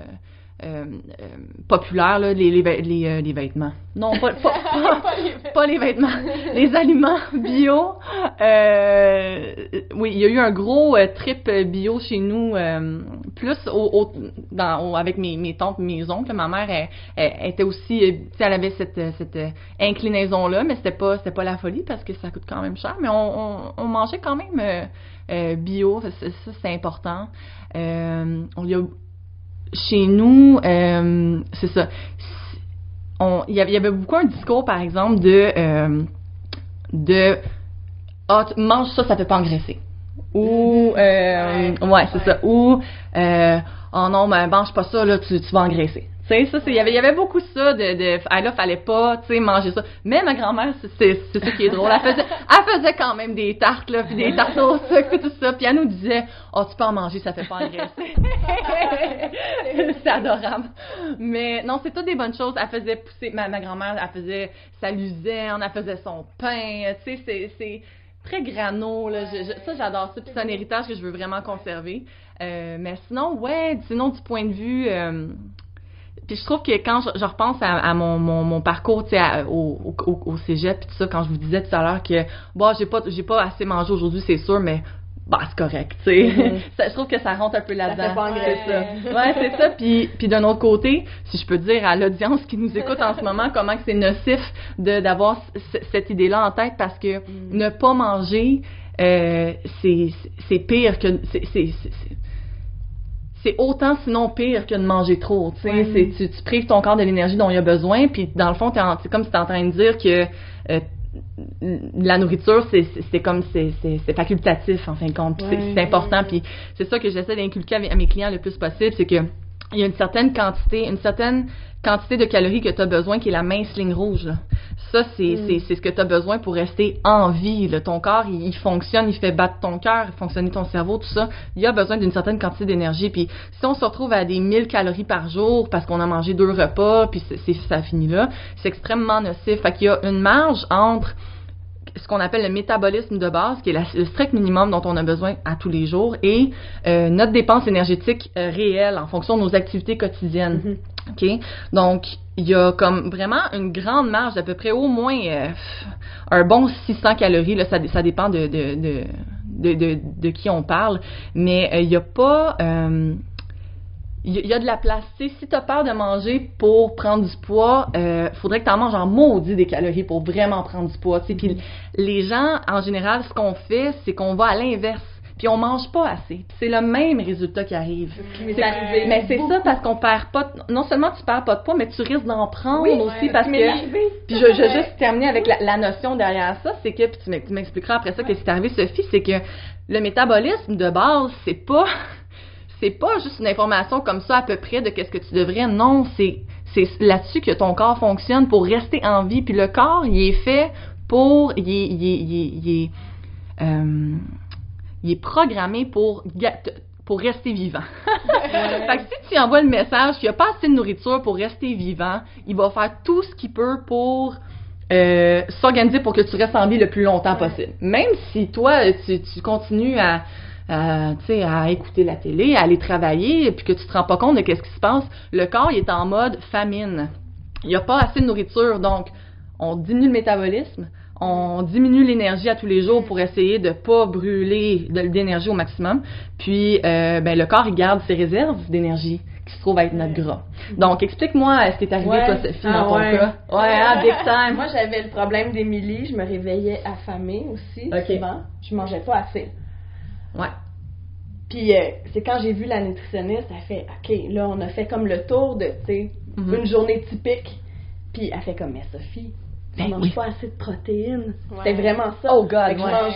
populaire, là, les vêtements. Non, pas les vêtements. Les aliments bio. Oui, il y a eu un gros trip bio chez nous, plus avec mes tantes et mes oncles. Ma mère, elle était aussi, tu sais, elle avait cette inclinaison-là, mais c'était pas la folie parce que ça coûte quand même cher, mais on mangeait quand même bio, ça c'est important. Chez nous, c'est ça. Il y avait beaucoup un discours, par exemple, de mange ça fait pas engraisser. Ou ouais, c'est ça. Ou oh non, mais mange pas ça, là, tu vas engraisser. Tu sais, ça, il y avait beaucoup ça là, fallait pas, tu sais, manger ça. Mais ma grand-mère, c'est ça qui est drôle. Elle faisait quand même des tartes, là, puis des tartes au sucre, puis tout ça. Puis elle nous disait, tu peux en manger, ça fait pas engraisser. C'est adorable. Mais non, c'est toutes des bonnes choses. Elle faisait pousser, ma grand-mère, elle faisait sa luzerne, elle faisait son pain, tu sais, c'est très grano, là. Ça, j'adore ça. Puis c'est un héritage que je veux vraiment conserver. Mais sinon, du point de vue... Puis je trouve que quand je repense à mon parcours, tu sais, au cégep, puis tout ça, quand je vous disais tout à l'heure que j'ai pas assez mangé aujourd'hui, c'est sûr, mais c'est correct, tu sais. Je trouve que ça rentre un peu là-dedans. Ça fait pas engraisser. C'est ça. Ouais, c'est ça. Puis d'un autre côté, si je peux dire à l'audience qui nous écoute en ce moment comment que c'est nocif d'avoir cette idée-là en tête, parce que ne pas manger, c'est pire que c'est autant sinon pire que de manger trop, tu sais. Tu prives ton corps de l'énergie dont il a besoin, puis dans le fond c'est comme si t'es en train de dire que la nourriture c'est facultatif en fin de compte, puis c'est important, puis c'est ça que j'essaie d'inculquer à mes clients le plus possible, c'est que il y a une certaine quantité de calories que tu as besoin, qui est la mince ligne rouge, là. Ça, c'est ce que tu as besoin pour rester en vie, là. Ton corps, il fonctionne, il fait battre ton cœur, fonctionner ton cerveau, tout ça. Il y a besoin d'une certaine quantité d'énergie. Puis si on se retrouve à des 1000 calories par jour parce qu'on a mangé 2 repas, puis ça finit là, c'est extrêmement nocif. Fait qu'il y a une marge entre ce qu'on appelle le métabolisme de base, qui est le strict minimum dont on a besoin à tous les jours, et notre dépense énergétique réelle en fonction de nos activités quotidiennes. OK? Donc, il y a comme vraiment une grande marge d'à peu près au moins un bon 600 calories. Là, ça dépend de qui on parle, mais il n'y a pas... Il y a de la place. Tu sais, si tu as peur de manger pour prendre du poids, faudrait que tu en manges en maudit des calories pour vraiment prendre du poids. Tu sais. Puis les gens, en général, ce qu'on fait, c'est qu'on va à l'inverse. Puis on mange pas assez. Puis c'est le même résultat qui arrive. Mais c'est ça, parce qu'on perd pas... Non seulement tu perds pas de poids, mais tu risques d'en prendre aussi, parce que... Puis je vais juste terminer avec la notion derrière ça, c'est que... Puis tu m'expliqueras après ça qu'est-ce qui est arrivé, Sophie, c'est que le métabolisme de base, c'est pas juste une information comme ça à peu près de qu'est-ce que tu devrais. Non, c'est là-dessus que ton corps fonctionne pour rester en vie. Puis le corps, il est fait pour... Il est programmé pour rester vivant. Fait que si tu envoies le message qu'il n'y a pas assez de nourriture pour rester vivant, il va faire tout ce qu'il peut pour s'organiser pour que tu restes en vie le plus longtemps possible. Même si toi, tu continues à écouter la télé, à aller travailler, puis que tu te rends pas compte de qu'est-ce qui se passe, le corps, il est en mode famine. Il n'y a pas assez de nourriture, donc on diminue le métabolisme, on diminue l'énergie à tous les jours pour essayer de pas brûler d'énergie au maximum. Puis, le corps, il garde ses réserves d'énergie qui se trouvent être notre gras. Donc, explique-moi ce qui est arrivé, toi, Sophie, dans ton cas. Ouais, big time. Moi, j'avais le problème d'Émilie. Je me réveillais affamée aussi, souvent. Je mangeais pas assez. Ouais. Puis, c'est quand j'ai vu la nutritionniste, elle fait, OK, là, on a fait comme le tour de, tu sais, une journée typique. Puis, elle fait comme, mais Sophie, tu manges pas assez de protéines. C'était vraiment ça. Oh God,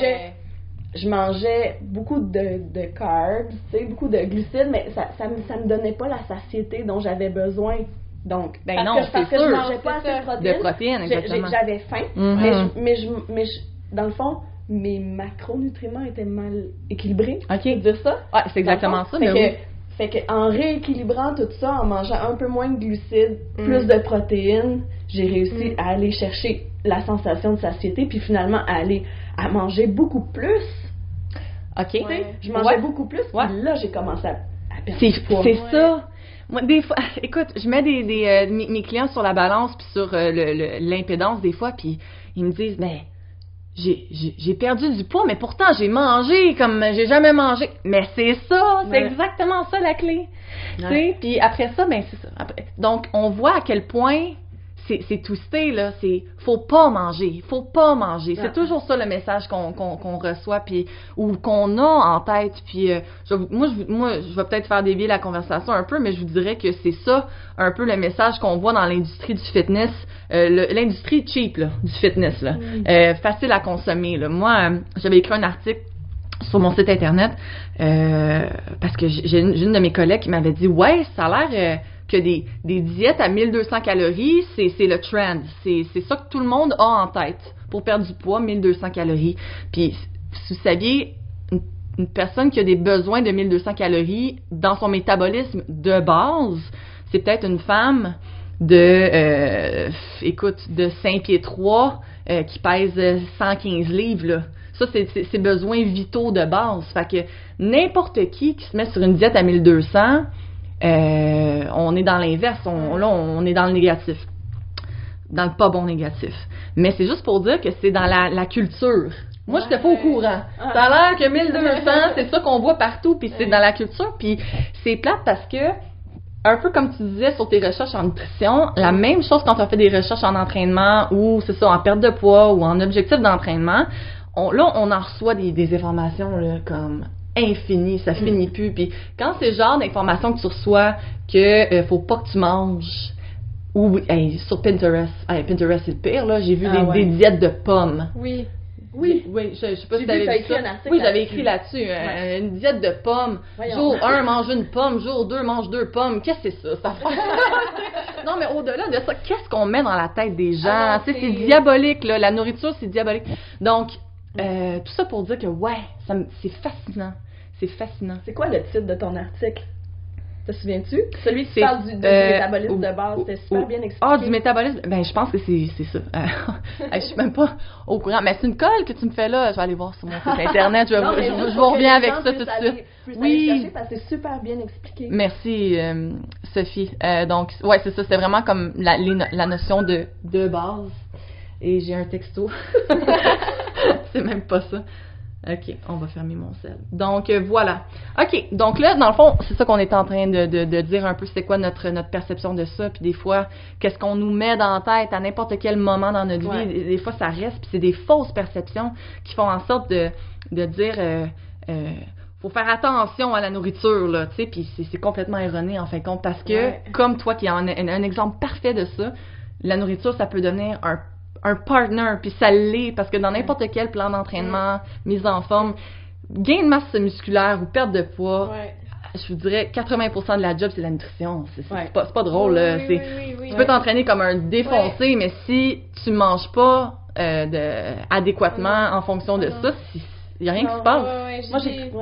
je mangeais beaucoup de carbs, tu sais, beaucoup de glucides, mais ça me donnait pas la satiété dont j'avais besoin. Donc, parce que je mangeais pas assez de protéines, exactement. J'avais faim, mais dans le fond, mes macronutriments étaient mal équilibrés. OK. Tu veux dire ça? Ouais, c'est exactement ça, mais oui. Fait que en rééquilibrant tout ça, en mangeant un peu moins de glucides, plus de protéines, j'ai réussi à aller chercher la sensation de satiété, puis finalement à manger beaucoup plus. OK. Je mangeais beaucoup plus, puis là, j'ai commencé à perdre du poids. C'est ça. Moi, des fois, écoute, je mets mes clients sur la balance puis sur l'impédance des fois, puis ils me disent, ben, j'ai perdu du poids, mais pourtant, j'ai mangé comme j'ai jamais mangé. Mais c'est ça, c'est exactement ça la clé. Tu sais, puis après ça, ben, c'est ça. Donc, on voit à quel point c'est twisté, là. Faut pas manger. C'est toujours ça le message qu'on reçoit, puis ou qu'on a en tête. Puis moi, je vais peut-être faire dévier la conversation un peu, mais je vous dirais que c'est ça un peu le message qu'on voit dans l'industrie du fitness, l'industrie cheap là, du fitness là, facile à consommer. Là. Moi, j'avais écrit un article sur mon site internet parce que j'ai une de mes collègues qui m'avait dit ça a l'air que des diètes à 1200 calories, c'est le trend. C'est ça que tout le monde a en tête pour perdre du poids, 1200 calories. Puis, si vous saviez, une personne qui a des besoins de 1200 calories dans son métabolisme de base, c'est peut-être une femme de 5 pieds 3 qui pèse 115 livres, là. Ça, c'est ses besoins vitaux de base. Fait que n'importe qui se met sur une diète à 1200, on est dans l'inverse, on est dans le négatif, dans le pas bon négatif. Mais c'est juste pour dire que c'est dans la culture. Moi, j'étais pas au courant. Ça a l'air que 1200, c'est ça qu'on voit partout, puis c'est dans la culture, puis c'est plate parce que, un peu comme tu disais sur tes recherches en nutrition, la même chose quand on fait des recherches en entraînement, ou c'est ça, en perte de poids, ou en objectif d'entraînement, on en reçoit des informations là, comme infini, ça finit plus. Puis quand c'est le genre d'informations que tu reçois que faut pas que tu manges, ou sur Pinterest, Pinterest c'est le pire là, j'ai vu des diètes de pommes. Oui, je sais pas si t'avais vu ça. Oui, j'avais écrit là-dessus, une diète de pommes. Jour 1, mange une pomme, jour 2, mange 2 pommes. Qu'est-ce que c'est ça, cette affaire? Non, mais au-delà de ça, qu'est-ce qu'on met dans la tête des gens? C'est diabolique, là. La nourriture, c'est diabolique. Donc, tout ça pour dire que, c'est fascinant. C'est fascinant. C'est quoi le titre de ton article? Te souviens-tu? Celui qui parle du métabolisme de base, c'était super bien expliqué. Du métabolisme, je pense que c'est ça. Je suis même pas au courant. Mais c'est une colle que tu me fais là. Je vais aller voir sur mon site internet. Je vous reviens avec ça tout de suite. Oui. Parce que c'est super bien expliqué. Merci, Sophie. Donc, c'est ça. C'était vraiment comme la notion de base. Et j'ai un texto. C'est même pas ça. OK, on va fermer mon sel. Donc, voilà. OK, donc là, dans le fond, c'est ça qu'on est en train de dire un peu, c'est quoi notre perception de ça, puis des fois, qu'est-ce qu'on nous met dans la tête à n'importe quel moment dans notre vie. Des fois, ça reste, puis c'est des fausses perceptions qui font en sorte de dire... faut faire attention à la nourriture, là, tu sais, puis c'est complètement erroné, en fin de compte, parce que, comme toi qui en es un exemple parfait de ça, la nourriture, ça peut devenir un partner, puis ça l'est, parce que dans n'importe quel plan d'entraînement, mise en forme, gain de masse musculaire ou perte de poids, je vous dirais 80% de la job, c'est la nutrition. C'est pas drôle. Là. Tu peux t'entraîner comme un défoncé, mais si tu manges pas adéquatement en fonction de ça, il n'y a rien qui se passe. Moi,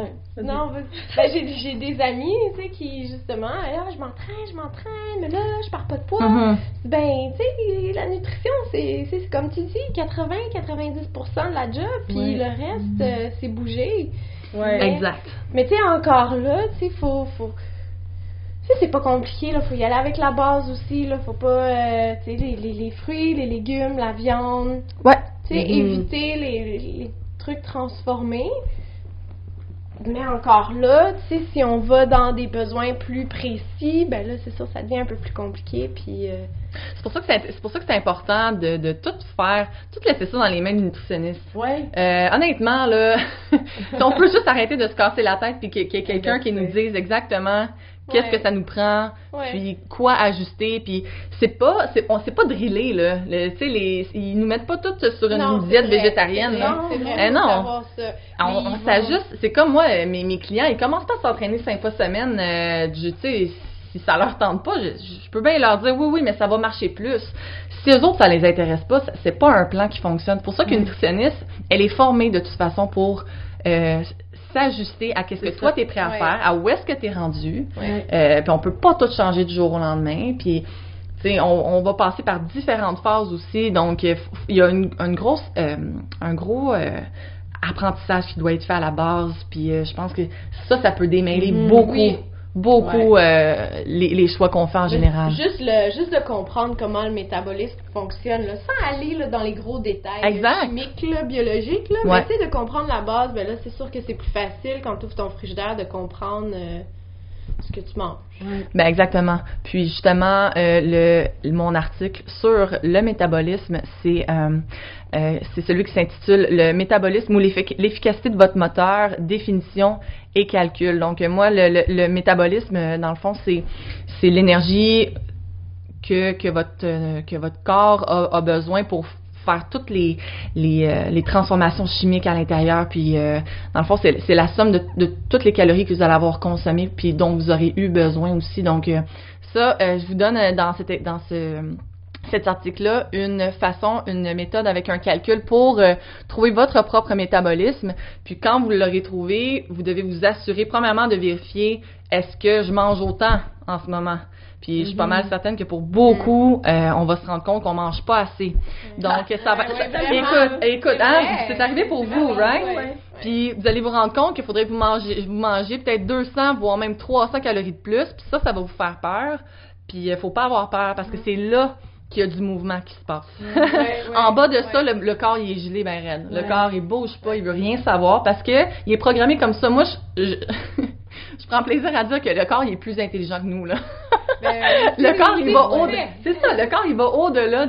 j'ai des amis, tu sais, qui, justement, je m'entraîne, mais là, je perds pas de poids. Ben, tu sais, la nutrition, c'est comme tu dis, 80-90% de la job, puis le reste, c'est bouger. Exact. Mais tu sais, encore là, tu sais, faut tu sais, c'est pas compliqué, là, faut y aller avec la base aussi, là, faut pas, tu sais, les fruits, les légumes, la viande. Ouais. Tu tu sais, éviter les trucs transformés. Mais encore là, tu sais, si on va dans des besoins plus précis, ben là, c'est sûr, ça devient un peu plus compliqué, puis... C'est pour ça que c'est important de tout laisser ça dans les mains du nutritionniste. Ouais. Honnêtement, là, si on peut juste arrêter de se casser la tête puis qu'il y ait quelqu'un qui nous dise exactement qu'est-ce que ça nous prend, puis quoi ajuster, puis c'est pas drillé, là. Tu sais, ils nous mettent pas toutes sur une diète végétarienne. Non, c'est vrai. Non. On s'ajuste. C'est comme moi, mes clients, ils commencent pas à s'entraîner 5 fois semaine, tu sais, si ça leur tente pas, je peux bien leur dire oui, mais ça va marcher plus. Si eux autres, ça les intéresse pas, c'est pas un plan qui fonctionne. C'est pour ça qu'une nutritionniste, elle est formée de toute façon pour s'ajuster à qu'est-ce que toi t'es prêt à faire, à où est-ce que t'es rendu. Puis on peut pas tout changer du jour au lendemain. Puis on va passer par différentes phases aussi. Donc il y a un gros apprentissage qui doit être fait à la base. Puis je pense que ça peut démêler beaucoup les choix qu'on fait en général. Juste de comprendre comment le métabolisme fonctionne, là, sans aller là, dans les gros détails chimiques, là, biologiques, là, mais tu sais, de comprendre la base, ben là, c'est sûr que c'est plus facile quand tu ouvres ton frigidaire de comprendre ce que tu manges. Ben exactement. Puis justement, mon article sur le métabolisme, c'est celui qui s'intitule « Le métabolisme ou l'efficacité de votre moteur, définition et calcul ». Donc moi, le métabolisme, dans le fond, c'est l'énergie que votre corps a besoin pour faire toutes les transformations chimiques à l'intérieur, puis dans le fond c'est la somme de toutes les calories que vous allez avoir consommées puis dont vous aurez eu besoin aussi. Donc ça je vous donne dans cet article-là une méthode avec un calcul pour trouver votre propre métabolisme. Puis quand vous l'aurez trouvé, vous devez vous assurer premièrement de vérifier est-ce que je mange autant en ce moment. Puis je suis pas mal certaine que pour beaucoup, on va se rendre compte qu'on mange pas assez. Donc ça va. Écoute, c'est arrivé pour vous, right? Puis vous allez vous rendre compte qu'il faudrait que vous mangez peut-être 200 voire même 300 calories de plus. Puis ça va vous faire peur. Puis faut pas avoir peur parce que c'est là qu'il y a du mouvement qui se passe. En bas de ça, le corps il est gelé ben raide. Le corps il bouge pas, il veut rien savoir parce que il est programmé comme ça. Moi je prends plaisir à dire que le corps il est plus intelligent que nous là. Le corps il va c'est ça, le corps il va au-delà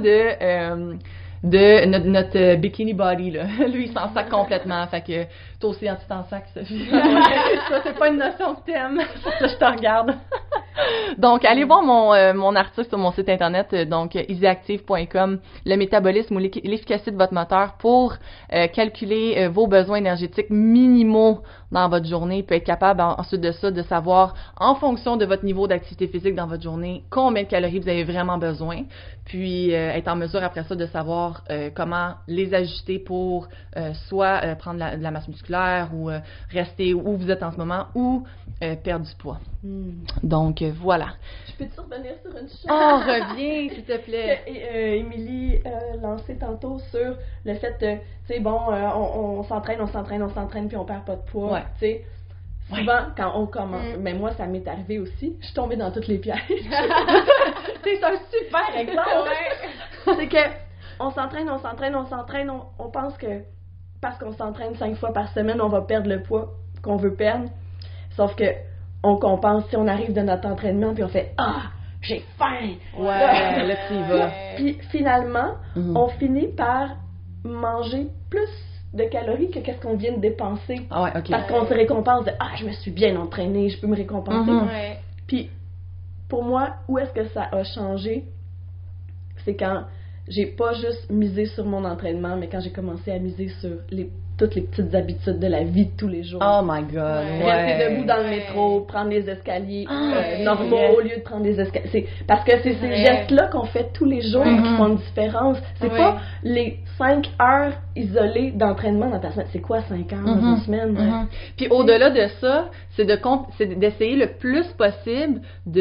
de notre bikini body là. Lui il s'en sac complètement, fait que toi aussi tu t'en sacs Sophie. Ça c'est pas une notion que t'aimes, ça je te regarde. Donc allez voir mon article sur mon site internet, donc easyactive.com, le métabolisme ou l'efficacité de votre moteur pour calculer vos besoins énergétiques minimaux dans votre journée, puis être capable ensuite de ça de savoir en fonction de votre niveau d'activité physique dans votre journée combien de calories vous avez vraiment besoin, puis être en mesure après ça de savoir comment les ajuster pour soit prendre de la masse musculaire ou rester où vous êtes en ce moment ou perdre du poids. Donc voilà. Je peux-tu revenir sur une chose? Oh, reviens s'il te plaît. Émilie lancé tantôt sur le fait tu sais, bon, on s'entraîne puis on perd pas de poids. Tu sais, souvent quand on commence, mais moi ça m'est arrivé aussi, je suis tombée dans toutes les pièges. C'est un super exemple. C'est que on s'entraîne, on pense que parce qu'on s'entraîne 5 fois par semaine, on va perdre le poids qu'on veut perdre. Sauf que on compense si on arrive de notre entraînement puis on fait j'ai faim. Là tu y vas. Puis finalement, on finit par manger plus de calories que qu'est-ce qu'on vient de dépenser. Parce qu'on se récompense de je me suis bien entraînée, je peux me récompenser. Puis pour moi, où est-ce que ça a changé? C'est quand j'ai pas juste misé sur mon entraînement, mais quand j'ai commencé à miser sur toutes les petites habitudes de la vie de tous les jours. Oh my God! Rester debout dans le métro, prendre les escaliers normaux au lieu de prendre les escaliers. Parce que c'est ces gestes-là qu'on fait tous les jours qui font une différence. C'est pas les 5 heures isolées d'entraînement dans ta semaine. C'est quoi 5 heures dans une semaine? Puis au-delà de ça, c'est d'essayer le plus possible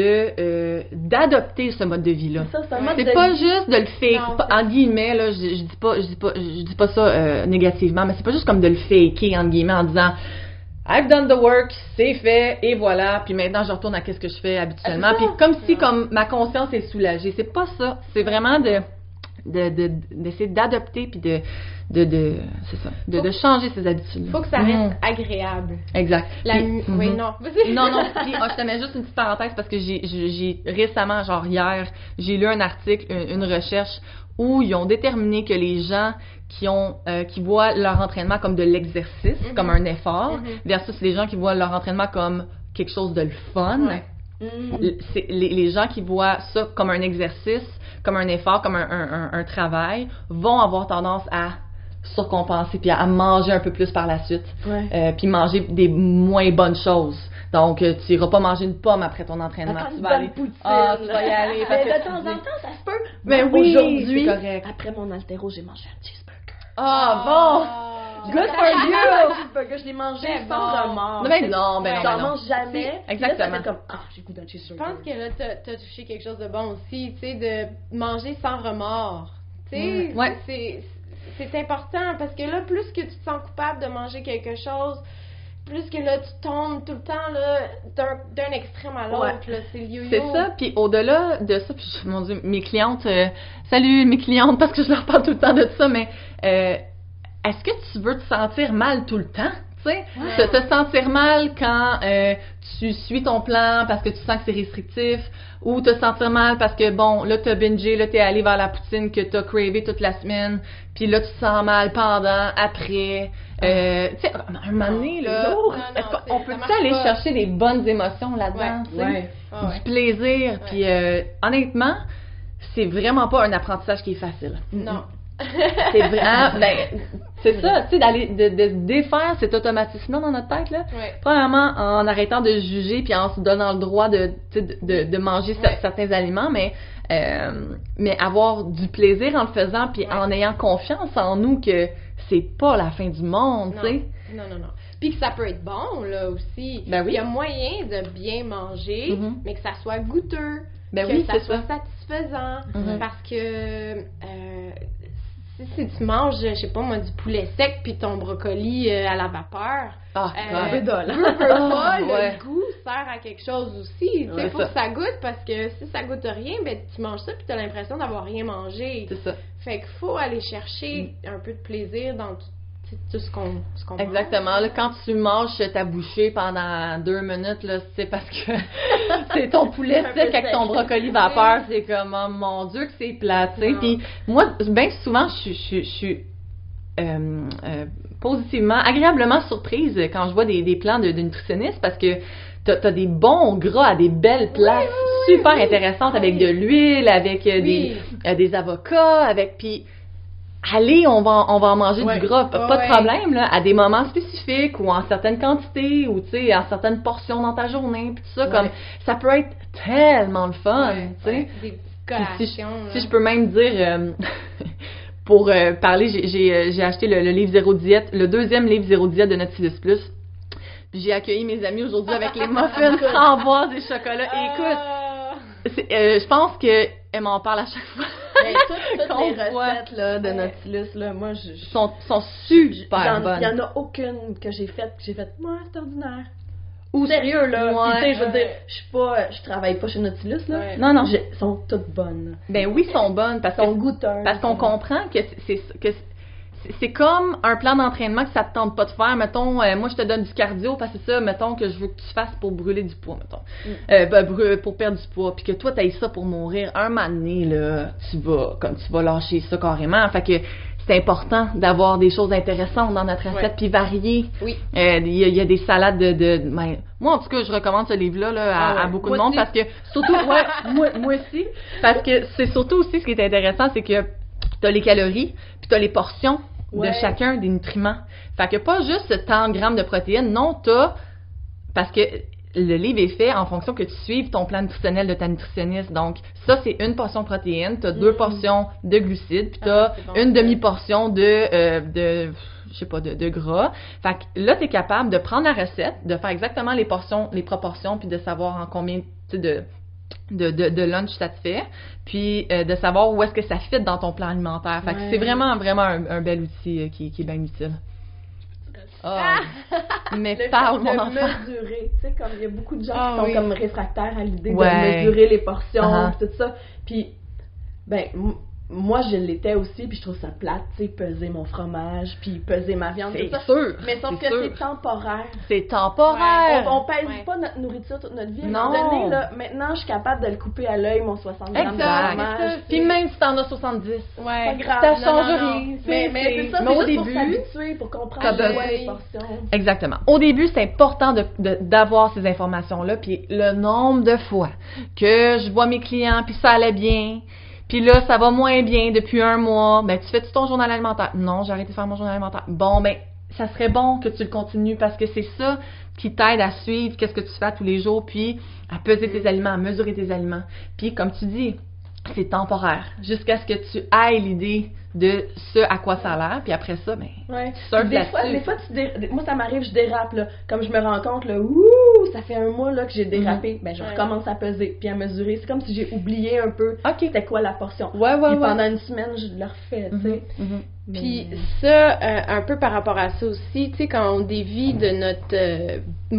d'adopter ce mode de vie-là. C'est pas juste de le faire, en guillemets, là, je dis pas ça négativement, mais c'est pas juste comme de le faker, entre guillemets, en disant I've done the work, c'est fait, et voilà, puis maintenant je retourne à qu'est-ce que je fais habituellement, puis comme si ma conscience est soulagée. C'est pas ça, c'est vraiment d'essayer d'adopter puis c'est ça, de changer ces habitudes. Faut que ça reste agréable. Exact. Oui, non. Non, puis je te mets juste une petite parenthèse parce que j'ai récemment, genre hier, j'ai lu un article, une recherche où ils ont déterminé que les gens qui voient leur entraînement comme de l'exercice, comme un effort, versus les gens qui voient leur entraînement comme quelque chose de le fun. Ouais. C'est les gens qui voient ça comme un exercice, comme un effort, comme un travail, vont avoir tendance à surcompenser puis à manger un peu plus par la suite, puis manger des moins bonnes choses. Donc, tu iras pas manger une pomme après ton entraînement. Attends, tu vas aller. Poutine. Tu vas y aller. Mais de temps en temps, ça se peut. Mais oui, aujourd'hui, c'est correct. après mon altéro, j'ai mangé un cheeseburger. Bon! Good for you! Cheeseburger, je l'ai mangé sans remords. Mais non. J'en mange jamais. Exactement. Là, ça fait comme, j'ai goût d'un cheeseburger. Je pense que là, t'as touché quelque chose de bon aussi, tu sais, de manger sans remords. Tu sais, c'est important parce que là, plus que tu te sens coupable de manger quelque chose, plus que là, tu tombes tout le temps là, d'un extrême à l'autre. Là, c'est le yo-yo. C'est ça, puis au-delà de ça, puis mon Dieu, mes clientes, salut mes clientes, parce que je leur parle tout le temps de ça, mais est-ce que tu veux te sentir mal tout le temps? Tu sais, te sentir mal quand tu suis ton plan parce que tu sens que c'est restrictif, ou te sentir mal parce que, bon, là, t'as bingé, là, t'es allé vers la poutine que t'as cravé toute la semaine, puis là, tu te sens mal pendant, après. Tu sais, à un moment donné, là, est-ce qu'on peut-tu aller chercher des bonnes émotions là-dedans, tu sais? Du plaisir, puis honnêtement, c'est vraiment pas un apprentissage qui est facile. Non. C'est vraiment, c'est ça, tu sais, d'aller, de défaire cet automatisme-là dans notre tête, là. Premièrement, en arrêtant de juger puis en se donnant le droit de manger certains aliments, mais avoir du plaisir en le faisant puis en ayant confiance en nous que c'est pas la fin du monde, tu sais. Non. Puis que ça peut être bon, là, aussi. Ben oui. Il y a moyen de bien manger, mais que ça soit goûteux, que ça soit satisfaisant, parce que si tu manges, je sais pas moi, du poulet sec puis ton brocoli à la vapeur, le goût sert à quelque chose aussi. Il faut que ça goûte, parce que si ça goûte rien, ben tu manges ça puis t'as l'impression d'avoir rien mangé. C'est ça. Fait qu'il faut aller chercher un peu de plaisir dans tout ce qu'on Exactement. Là, quand tu manges ta bouchée pendant 2 minutes, là, c'est parce que c'est ton poulet sec avec ton brocoli vapeur. C'est comme, oh mon Dieu, que c'est plat, tu sais. Puis moi, bien souvent, je suis positivement, agréablement surprise quand je vois des plans de nutritionnistes, parce que t'as des bons gras à des belles places super intéressantes avec de l'huile, avec des avocats, avec puis allez, on va en manger du gras, pas de problème, là, à des moments spécifiques ou en certaines quantités ou, tu sais, en certaines portions dans ta journée, puis tout ça, comme, ça peut être tellement le fun, tu sais. Des collations. Si je peux même dire, pour parler, j'ai acheté le livre Zéro Diète, le 2e livre Zéro Diète de Nautilus Plus. Puis j'ai accueilli mes amis aujourd'hui avec les muffins, framboises et chocolat. Et écoute, je pense qu'elle m'en parle à chaque fois. Mais toutes les recettes là, de Nautilus, là, moi, sont super bonnes. Il n'y en a aucune que j'ai faite, moi, c'est ordinaire. Ou sérieux, là. Tu sais, je veux dire, je travaille pas chez Nautilus, là. Non. Elles sont toutes bonnes. Ben oui, elles sont bonnes. Parce qu'on comprend que c'est comme un plan d'entraînement que ça te tente pas de faire. Mettons, moi, je te donne du cardio parce que c'est ça, mettons, que je veux que tu fasses pour brûler du poids, mettons. Pour perdre du poids. Puis que toi, t'ailles ça pour mourir. Un moment donné, là, tu vas lâcher ça carrément. Fait que c'est important d'avoir des choses intéressantes dans notre assiette, puis variées. Oui. Il y a des salades ben, moi, en tout cas, je recommande ce livre-là à beaucoup de monde, parce que, surtout, moi aussi, parce que c'est surtout aussi ce qui est intéressant, c'est que t'as les calories, puis t'as les portions de chacun des nutriments. Fait que pas juste tant de grammes de protéines, non, parce que le livre est fait en fonction que tu suives ton plan nutritionnel de ta nutritionniste. Donc, ça, c'est une portion de protéines, t'as 2 portions de glucides, puis t'as une demi-portion de gras. Fait que là, t'es capable de prendre la recette, de faire exactement les proportions, puis de savoir en combien, tu sais, de lunch ça te fait, puis de savoir où est-ce que ça fit dans ton plan alimentaire. Fait que c'est vraiment un bel outil qui est bien utile. Mais parle, mon enfant. Mesurer, tu sais, comme il y a beaucoup de gens qui sont comme réfractaires à l'idée de mesurer les portions, tout ça. Puis, ben, moi, je l'étais aussi, puis je trouve ça plate, tu sais, peser mon fromage, puis peser ma viande, C'est tout ça. sûr. Mais sauf que c'est temporaire. C'est temporaire. On pèse pas notre nourriture toute notre vie. À un Non. moment donné, là, maintenant, je suis capable de le couper à l'œil, mon 60 grammes de Exact. fromage. Puis même si t'en as 70. Ouais. Pas grave. Ça Non, change non, non. rien. Mais c'est ça, mais c'est au juste pour début, s'habituer, pour comprendre ça c'est quoi doit- les portions. Exactement. Au début, c'est important d'avoir ces informations-là, puis le nombre de fois que je vois mes clients, puis ça allait bien, puis là, ça va moins bien depuis 1 mois, ben tu fais-tu ton journal alimentaire? Non, j'ai arrêté de faire mon journal alimentaire. Bon, ben, ça serait bon que tu le continues, parce que c'est ça qui t'aide à suivre qu'est-ce que tu fais tous les jours, puis à peser tes aliments, à mesurer tes aliments. Puis, comme tu dis, c'est temporaire, jusqu'à ce que tu ailles l'idée de ce à quoi ça a l'air, puis après ça, ben, Ouais. surfe Des fois, là-dessus. moi, ça m'arrive, je dérape, là. Comme je me rends compte, là, ça fait 1 mois, là, que j'ai dépapé. Ben, je recommence à peser, puis à mesurer. C'est comme si j'ai oublié un peu OK. c'était quoi la portion. Ouais, Puis pendant une semaine, je le refais, tu sais. Puis ça, un peu par rapport à ça aussi, tu sais, quand on dévie de notre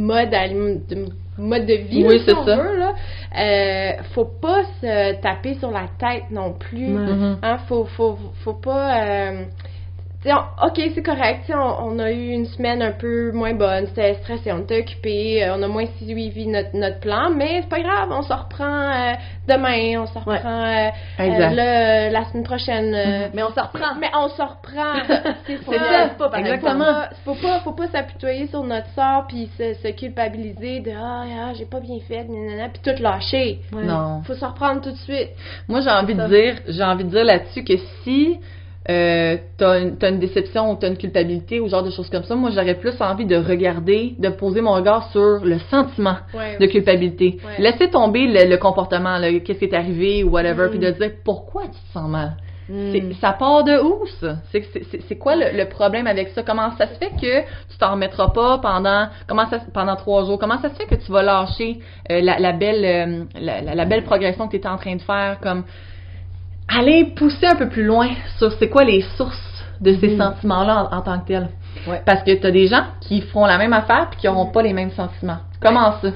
mode de vie, Oui, là, si c'est on ça. veut, là, faut pas se taper sur la tête non plus. Hein, faut pas... tu sais, ok, c'est correct, tu sais, on a eu une semaine un peu moins bonne, c'était stressé, on était occupé, on a moins suivi notre plan, mais c'est pas grave, on se reprend demain, on se reprend la semaine prochaine. Mais on se reprend. Mais on se reprend. C'est C'est ça. ça, pas pareil. exactement. Faut pas s'apitoyer sur notre sort puis se culpabiliser de j'ai pas bien fait, nanana, puis tout lâcher. Ouais. Non. Faut se reprendre tout de suite. Moi, j'ai envie de dire là-dessus que si t'as une déception ou t'as une culpabilité ou genre de choses comme ça, moi, j'aurais plus envie de regarder, de poser mon regard sur le sentiment Ouais. de culpabilité. Ouais. Laisser tomber le comportement, là, qu'est-ce qui est arrivé ou whatever, puis de dire pourquoi tu te sens mal. Ça part de où, ça? C'est quoi le problème avec ça? Comment ça se fait que tu t'en remettras pas pendant 3 jours? Comment ça se fait que tu vas lâcher la belle progression que tu étais en train de faire? Comme aller pousser un peu plus loin sur c'est quoi les sources de ces sentiments-là en tant que tels. Ouais. Parce que tu as des gens qui feront la même affaire puis qui n'auront pas les mêmes sentiments. Comment ça?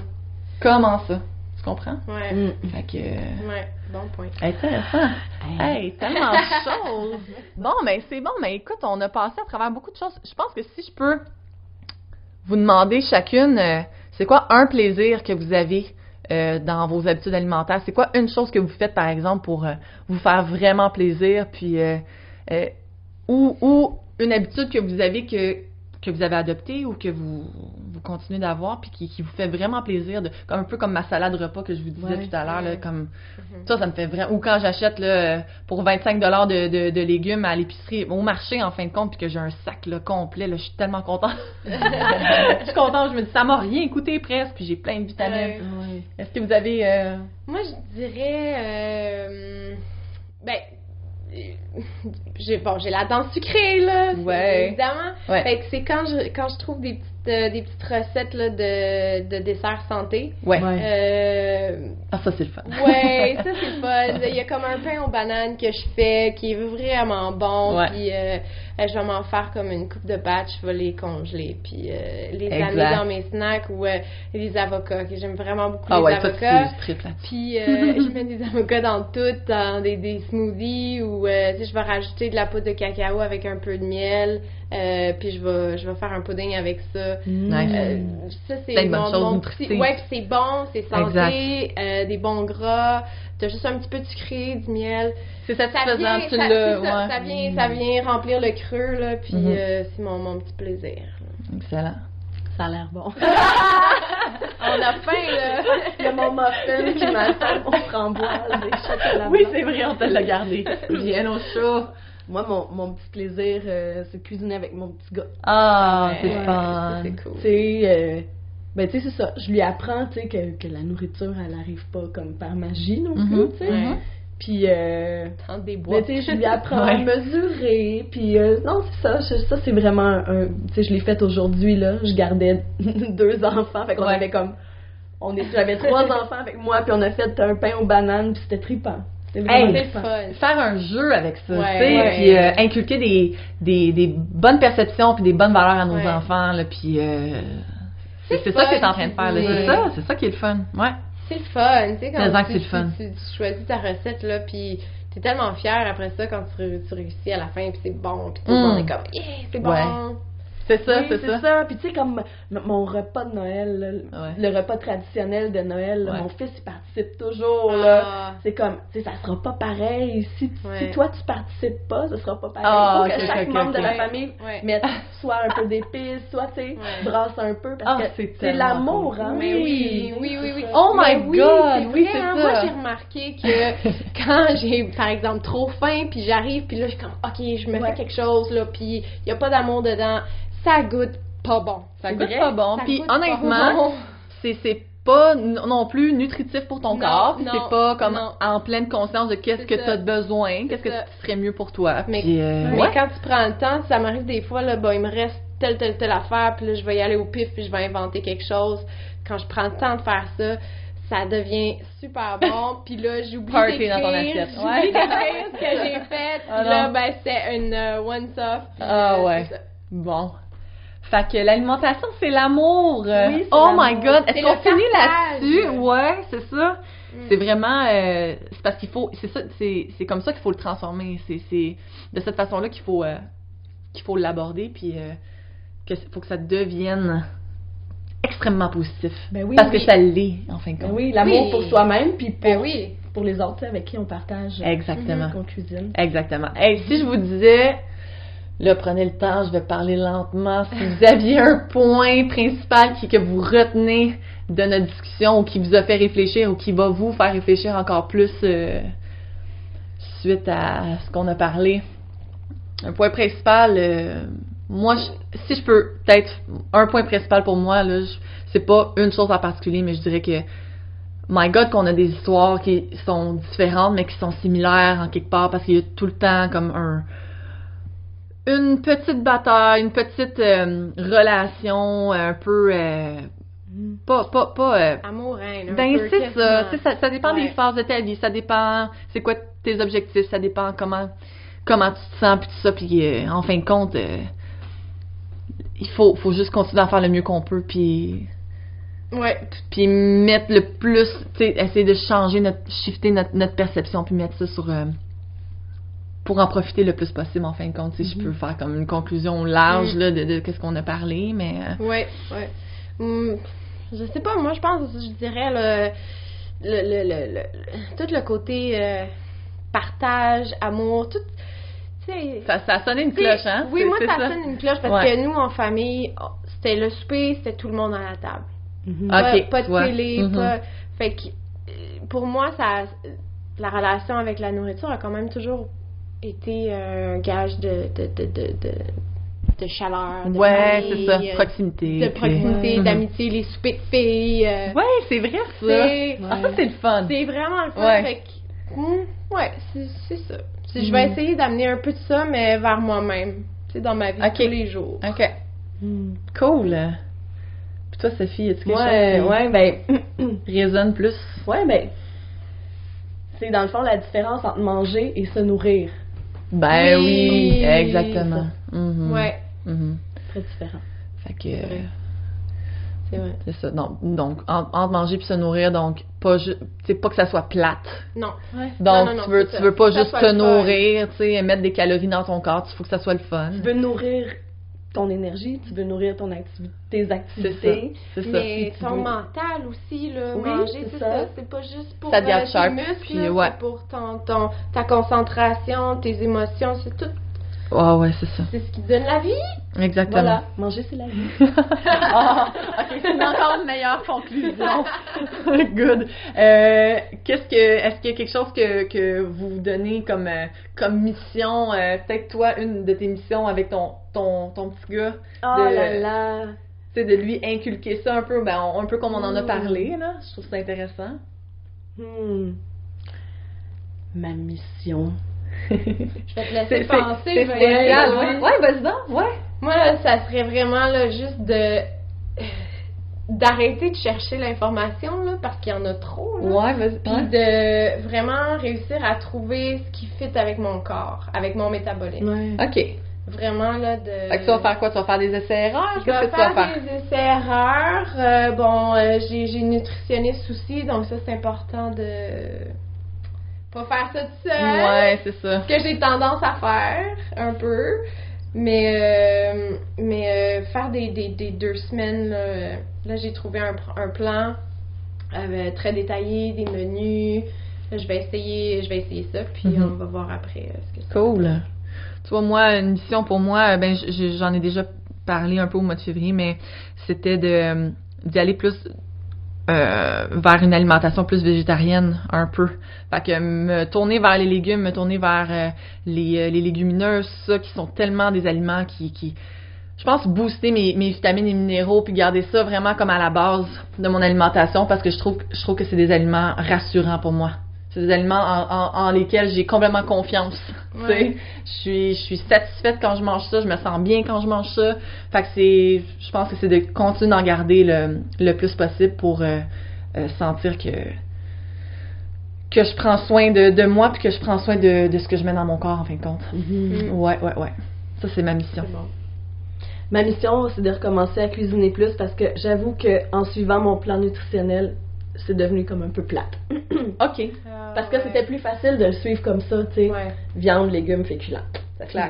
Tu comprends? Ouais. Fait que... Ouais. Bon point. Intéressant. Hey, tellement de choses. Bon, ben c'est bon. Mais écoute, on a passé à travers beaucoup de choses. Je pense que si je peux vous demander chacune, c'est quoi un plaisir que vous avez dans vos habitudes alimentaires? C'est quoi une chose que vous faites, par exemple, pour vous faire vraiment plaisir? Puis, ou une habitude que vous avez que vous avez adoptée ou que vous continuez d'avoir puis qui vous fait vraiment plaisir, un peu comme ma salade repas que je vous disais tout à l'heure, là, comme ça me fait vraiment... Ou quand j'achète là, pour 25$ de légumes à l'épicerie, au marché en fin de compte, puis que j'ai un sac là, complet, là, je suis tellement contente. Je suis contente, je me dis ça m'a rien coûté presque, puis j'ai plein de vitamines. Ouais. Est-ce que vous avez... Moi, je dirais... j'ai la dent sucrée, là. Ouais. Évidemment. Ouais. Fait que c'est quand je trouve des petites recettes, là, de dessert santé. Ouais. Ça, c'est le fun. Ouais, ça, c'est le fun. Il y a comme un pain aux bananes que je fais, qui est vraiment bon. Ouais. Puis, je vais m'en faire comme une coupe de batch, je vais les congeler. Puis, les Exact. amener dans mes snacks ou les avocats, que j'aime vraiment beaucoup Ah les ouais, avocats. ça, tu triples là-dessus. Puis je mets des avocats dans tout, dans des smoothies ou tu sais, je vais rajouter de la poudre de cacao avec un peu de miel. Puis je vais faire un pudding avec ça. Nice. Ça c'est Plein de bonnes choses mon nutritives. petit. Ouais, puis c'est bon, c'est santé, des bons gras. T'as juste un petit peu de sucré, du miel. C'est Ça satisfaisant, vient, tu ça, l'as. c'est ça, Ouais. ça vient remplir le creux là. Puis c'est mon petit plaisir. Excellent. Ça a l'air bon. On a faim là. Il y a mon muffin qui m'attend au framboise et chocolat Oui, blanc. c'est vrai, on te l'a gardé. Bien au chaud. Moi, mon petit plaisir, c'est de cuisiner avec mon petit gars. Ah, c'est Ouais, fun. C'est cool. Tu sais, ben tu sais, c'est ça. Je lui apprends, tu sais, que la nourriture, elle arrive pas comme par magie non plus, tu sais. Ouais. Puis, Dans des bois. mais tu sais, je lui apprends Ouais. à mesurer. Puis, non, c'est ça. Ça, c'est vraiment un... Tu sais, je l'ai fait aujourd'hui, là. Je gardais 2 enfants. Fait qu'on Ouais. avait comme... J'avais 3 enfants avec moi, puis on a fait un pain aux bananes, puis c'était trippant. C'était Hey, vraiment C'est trippant. fun. Faire un jeu avec ça, Ouais, tu sais, ouais. puis inculquer des bonnes perceptions puis des bonnes valeurs à nos Ouais. enfants, là, puis c'est C'est ça que fun, tu es en train de faire, là, cuisiner. c'est ça qui est le fun, ouais. C'est le fun, tu sais, Faisant quand que c'est le fun. tu choisis ta recette, là, puis t'es tellement fière après ça quand tu réussis à la fin, puis c'est bon, puis tout le monde est comme, yeah, c'est bon. Ouais. C'est ça, Oui, c'est ça. Puis tu sais, comme mon repas de Noël, là, le repas traditionnel de Noël, là, mon fils, il participe toujours, là. C'est comme, tu sais, ça sera pas pareil. Si toi, tu participes pas, ça sera pas pareil. Il faut que chaque membre de la famille mette soit un peu d'épices, soit, tu sais, brasse un peu, parce que c'est l'amour, hein. Mais oui. Oh my God! Oui, c'est ça. Moi, j'ai remarqué que quand j'ai, par exemple, trop faim, puis j'arrive, puis là, je suis comme, OK, je me fais quelque chose, là, puis il y a pas d'amour dedans. Ça goûte pas bon. Ça goûte pas bon. Puis honnêtement, c'est pas non plus nutritif pour ton corps. Puis c'est pas comme en pleine conscience de qu'est-ce que tu as besoin, qu'est-ce que serait mieux pour toi. Mais, puis, mais quand tu prends le temps, ça m'arrive des fois, là, il me reste telle affaire, puis là, je vais y aller au pif, puis je vais inventer quelque chose. Quand je prends le temps de faire ça, ça devient super bon, puis là, j'oublie d'écrire, dans ton assiette. J'oublie d'écrire ce que j'ai fait, puis là, ben, c'est une once-off. Ah ouais. Bon. Fait que l'alimentation, c'est l'amour. Oui, c'est oh l'amour. my God! Est-ce qu'on finit là-dessus? partage. Ouais, c'est ça. C'est vraiment... c'est parce qu'il faut... C'est ça, c'est comme ça qu'il faut le transformer. C'est de cette façon-là qu'il faut l'aborder, puis faut que ça devienne extrêmement positif. Ben oui, parce que ça l'est, en fin de compte. Ben oui, l'amour pour soi-même, puis pour les autres, avec qui on partage. Exactement. Qu'on cuisine. Exactement. Hey, si je vous disais... Là, prenez le temps, je vais parler lentement. Si vous aviez un point principal que vous retenez de notre discussion ou qui vous a fait réfléchir ou qui va vous faire réfléchir encore plus suite à ce qu'on a parlé. Un point principal, moi, si je peux, peut-être un point principal pour moi, là, c'est pas une chose en particulier, mais je dirais que my God, qu'on a des histoires qui sont différentes, mais qui sont similaires en quelque part, parce qu'il y a tout le temps comme une petite bataille, une petite relation un peu pas amour-haine. Ben c'est ça, ça dépend des phases de ta vie, ça dépend c'est quoi tes objectifs, ça dépend comment tu te sens puis tout ça, puis en fin de compte il faut juste continuer à faire le mieux qu'on peut, puis puis mettre le plus, tu sais, essayer de shifter notre perception, puis mettre ça sur pour en profiter le plus possible, en fin de compte, si je peux faire comme une conclusion large là, de qu'est-ce qu'on a parlé, mais... je sais pas, moi, je pense, je dirais, tout le côté partage, amour, tout... Ça a sonné une cloche, hein? Oui, moi, ça sonne une cloche, parce que nous, en famille, c'était le souper, c'était tout le monde à la table. Pas de télé, pas... Fait que, pour moi, la relation avec la nourriture a quand même toujours été un gage de chaleur, de c'est ça, proximité. De proximité, d'amitié, les soupers de filles. C'est vrai, ça. Ça, c'est le fun. C'est vraiment le fun. Fait que, c'est ça. Je vais essayer d'amener un peu de ça, mais vers moi-même. Dans ma vie tous les jours. OK. Cool. Puis toi, Sophie, est-ce que quelque chose qui résonne plus? C'est dans le fond la différence entre manger et se nourrir. Ben oui, exactement. Très différent. Fait que c'est vrai. C'est ça. Donc entre manger puis se nourrir, donc pas pas que ça soit plate. Non. Donc tu veux pas juste te nourrir, tu sais, mettre des calories dans ton corps, il faut que ça soit le fun. Tu veux nourrir ton énergie, tu veux nourrir tes activités. C'est ça. Mais ton mental aussi, là, manger, c'est ça. C'est pas juste pour tes muscles, c'est pour ta concentration, tes émotions, c'est tout. C'est ça. C'est ce qui donne la vie. Exactement. Voilà, manger, c'est la vie. OK, c'est encore une meilleure conclusion. Good. Est-ce qu'il y a quelque chose que vous vous donnez comme mission, peut-être toi, une de tes missions avec ton petit gars? Tu sais, de lui inculquer ça un peu, un peu comme on en a parlé, là. Je trouve ça intéressant. Ma mission... Je vais te laisser penser. C'est spécial, vas-y donc, Moi, là, ça serait vraiment là, juste d'arrêter de chercher l'information, là, parce qu'il y en a trop. Là. Vas-y. Puis de vraiment réussir à trouver ce qui fit avec mon corps, avec mon métabolisme. OK. Vraiment, là, Fait que tu vas faire quoi? Tu vas faire des essais-erreurs? Je vais faire des essais-erreurs. J'ai une nutritionniste aussi, donc ça, c'est important pas faire ça tout seul. Ouais, c'est ça. Ce que j'ai tendance à faire, un peu. Mais faire des 2 semaines, là j'ai trouvé un plan très détaillé, des menus. Là, je vais essayer ça, puis on va voir après ce que ça Cool. fait. Tu vois, moi, une mission pour moi, ben j'en ai déjà parlé un peu au mois de février, mais c'était d'y aller plus vers une alimentation plus végétarienne, un peu. Fait que me tourner vers les légumes, me tourner vers les légumineuses, ça, qui sont tellement des aliments qui je pense booster mes vitamines et minéraux, puis garder ça vraiment comme à la base de mon alimentation, parce que je trouve que c'est des aliments rassurants pour moi. C'est des aliments en lesquels j'ai complètement confiance. Ouais. Je suis satisfaite quand je mange ça, je me sens bien quand je mange ça. Fait que je pense que c'est de continuer d'en garder le plus possible pour sentir que je prends soin de moi, puis que je prends soin de ce que je mets dans mon corps en fin de compte. Mm-hmm. Ouais. Ça, c'est ma mission. C'est bon. Ma mission, c'est de recommencer à cuisiner plus, parce que j'avoue qu'en suivant mon plan nutritionnel, c'est devenu comme un peu plate. OK. Parce que c'était plus facile de le suivre comme ça, tu sais. Ouais. Viande, légumes, féculents. C'est clair.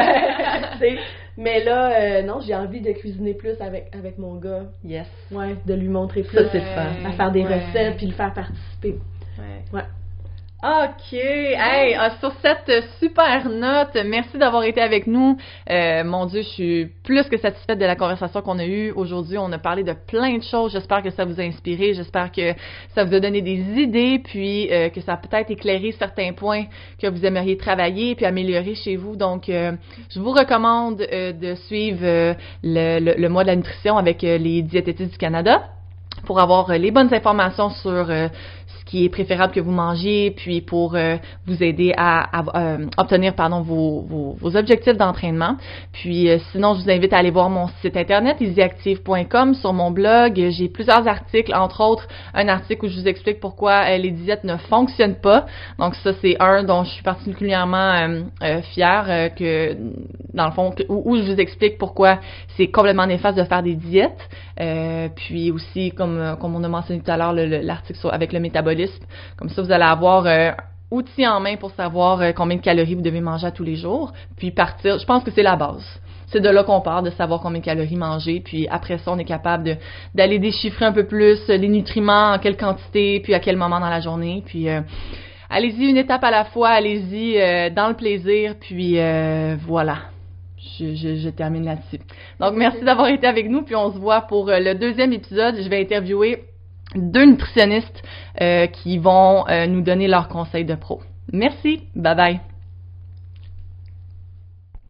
Mais là, non, j'ai envie de cuisiner plus avec mon gars. Yes. Ouais, de lui montrer plus. Ça, c'est le fun. À faire des recettes, puis le faire participer. Ouais. OK. Hey, sur cette super note, merci d'avoir été avec nous. Mon Dieu, je suis plus que satisfaite de la conversation qu'on a eue aujourd'hui. On a parlé de plein de choses. J'espère que ça vous a inspiré. J'espère que ça vous a donné des idées, puis que ça a peut-être éclairé certains points que vous aimeriez travailler puis améliorer chez vous. Donc, je vous recommande de suivre le mois de la nutrition avec les diététistes du Canada pour avoir les bonnes informations sur qui est préférable que vous mangiez, puis pour vous aider à obtenir vos objectifs d'entraînement. Puis sinon, je vous invite à aller voir mon site internet easyactive.com. Sur mon blog, j'ai plusieurs articles, entre autres un article où je vous explique pourquoi les diètes ne fonctionnent pas. Donc ça, c'est un dont je suis particulièrement fière, que dans le fond, où je vous explique pourquoi c'est complètement néfaste de faire des diètes. Puis aussi, comme on a mentionné tout à l'heure, l'article avec le métabolisme. Comme ça, vous allez avoir outils en main pour savoir combien de calories vous devez manger à tous les jours. Puis partir, je pense que c'est la base. C'est de là qu'on part, de savoir combien de calories manger. Puis après ça, on est capable d'aller déchiffrer un peu plus les nutriments, en quelle quantité, puis à quel moment dans la journée. Puis allez-y une étape à la fois, allez-y dans le plaisir. Puis voilà. Je termine là-dessus. Donc, merci d'avoir été avec nous. Puis on se voit pour le 2e épisode. Je vais interviewer 2 nutritionnistes qui vont nous donner leurs conseils de pro. Merci. Bye bye.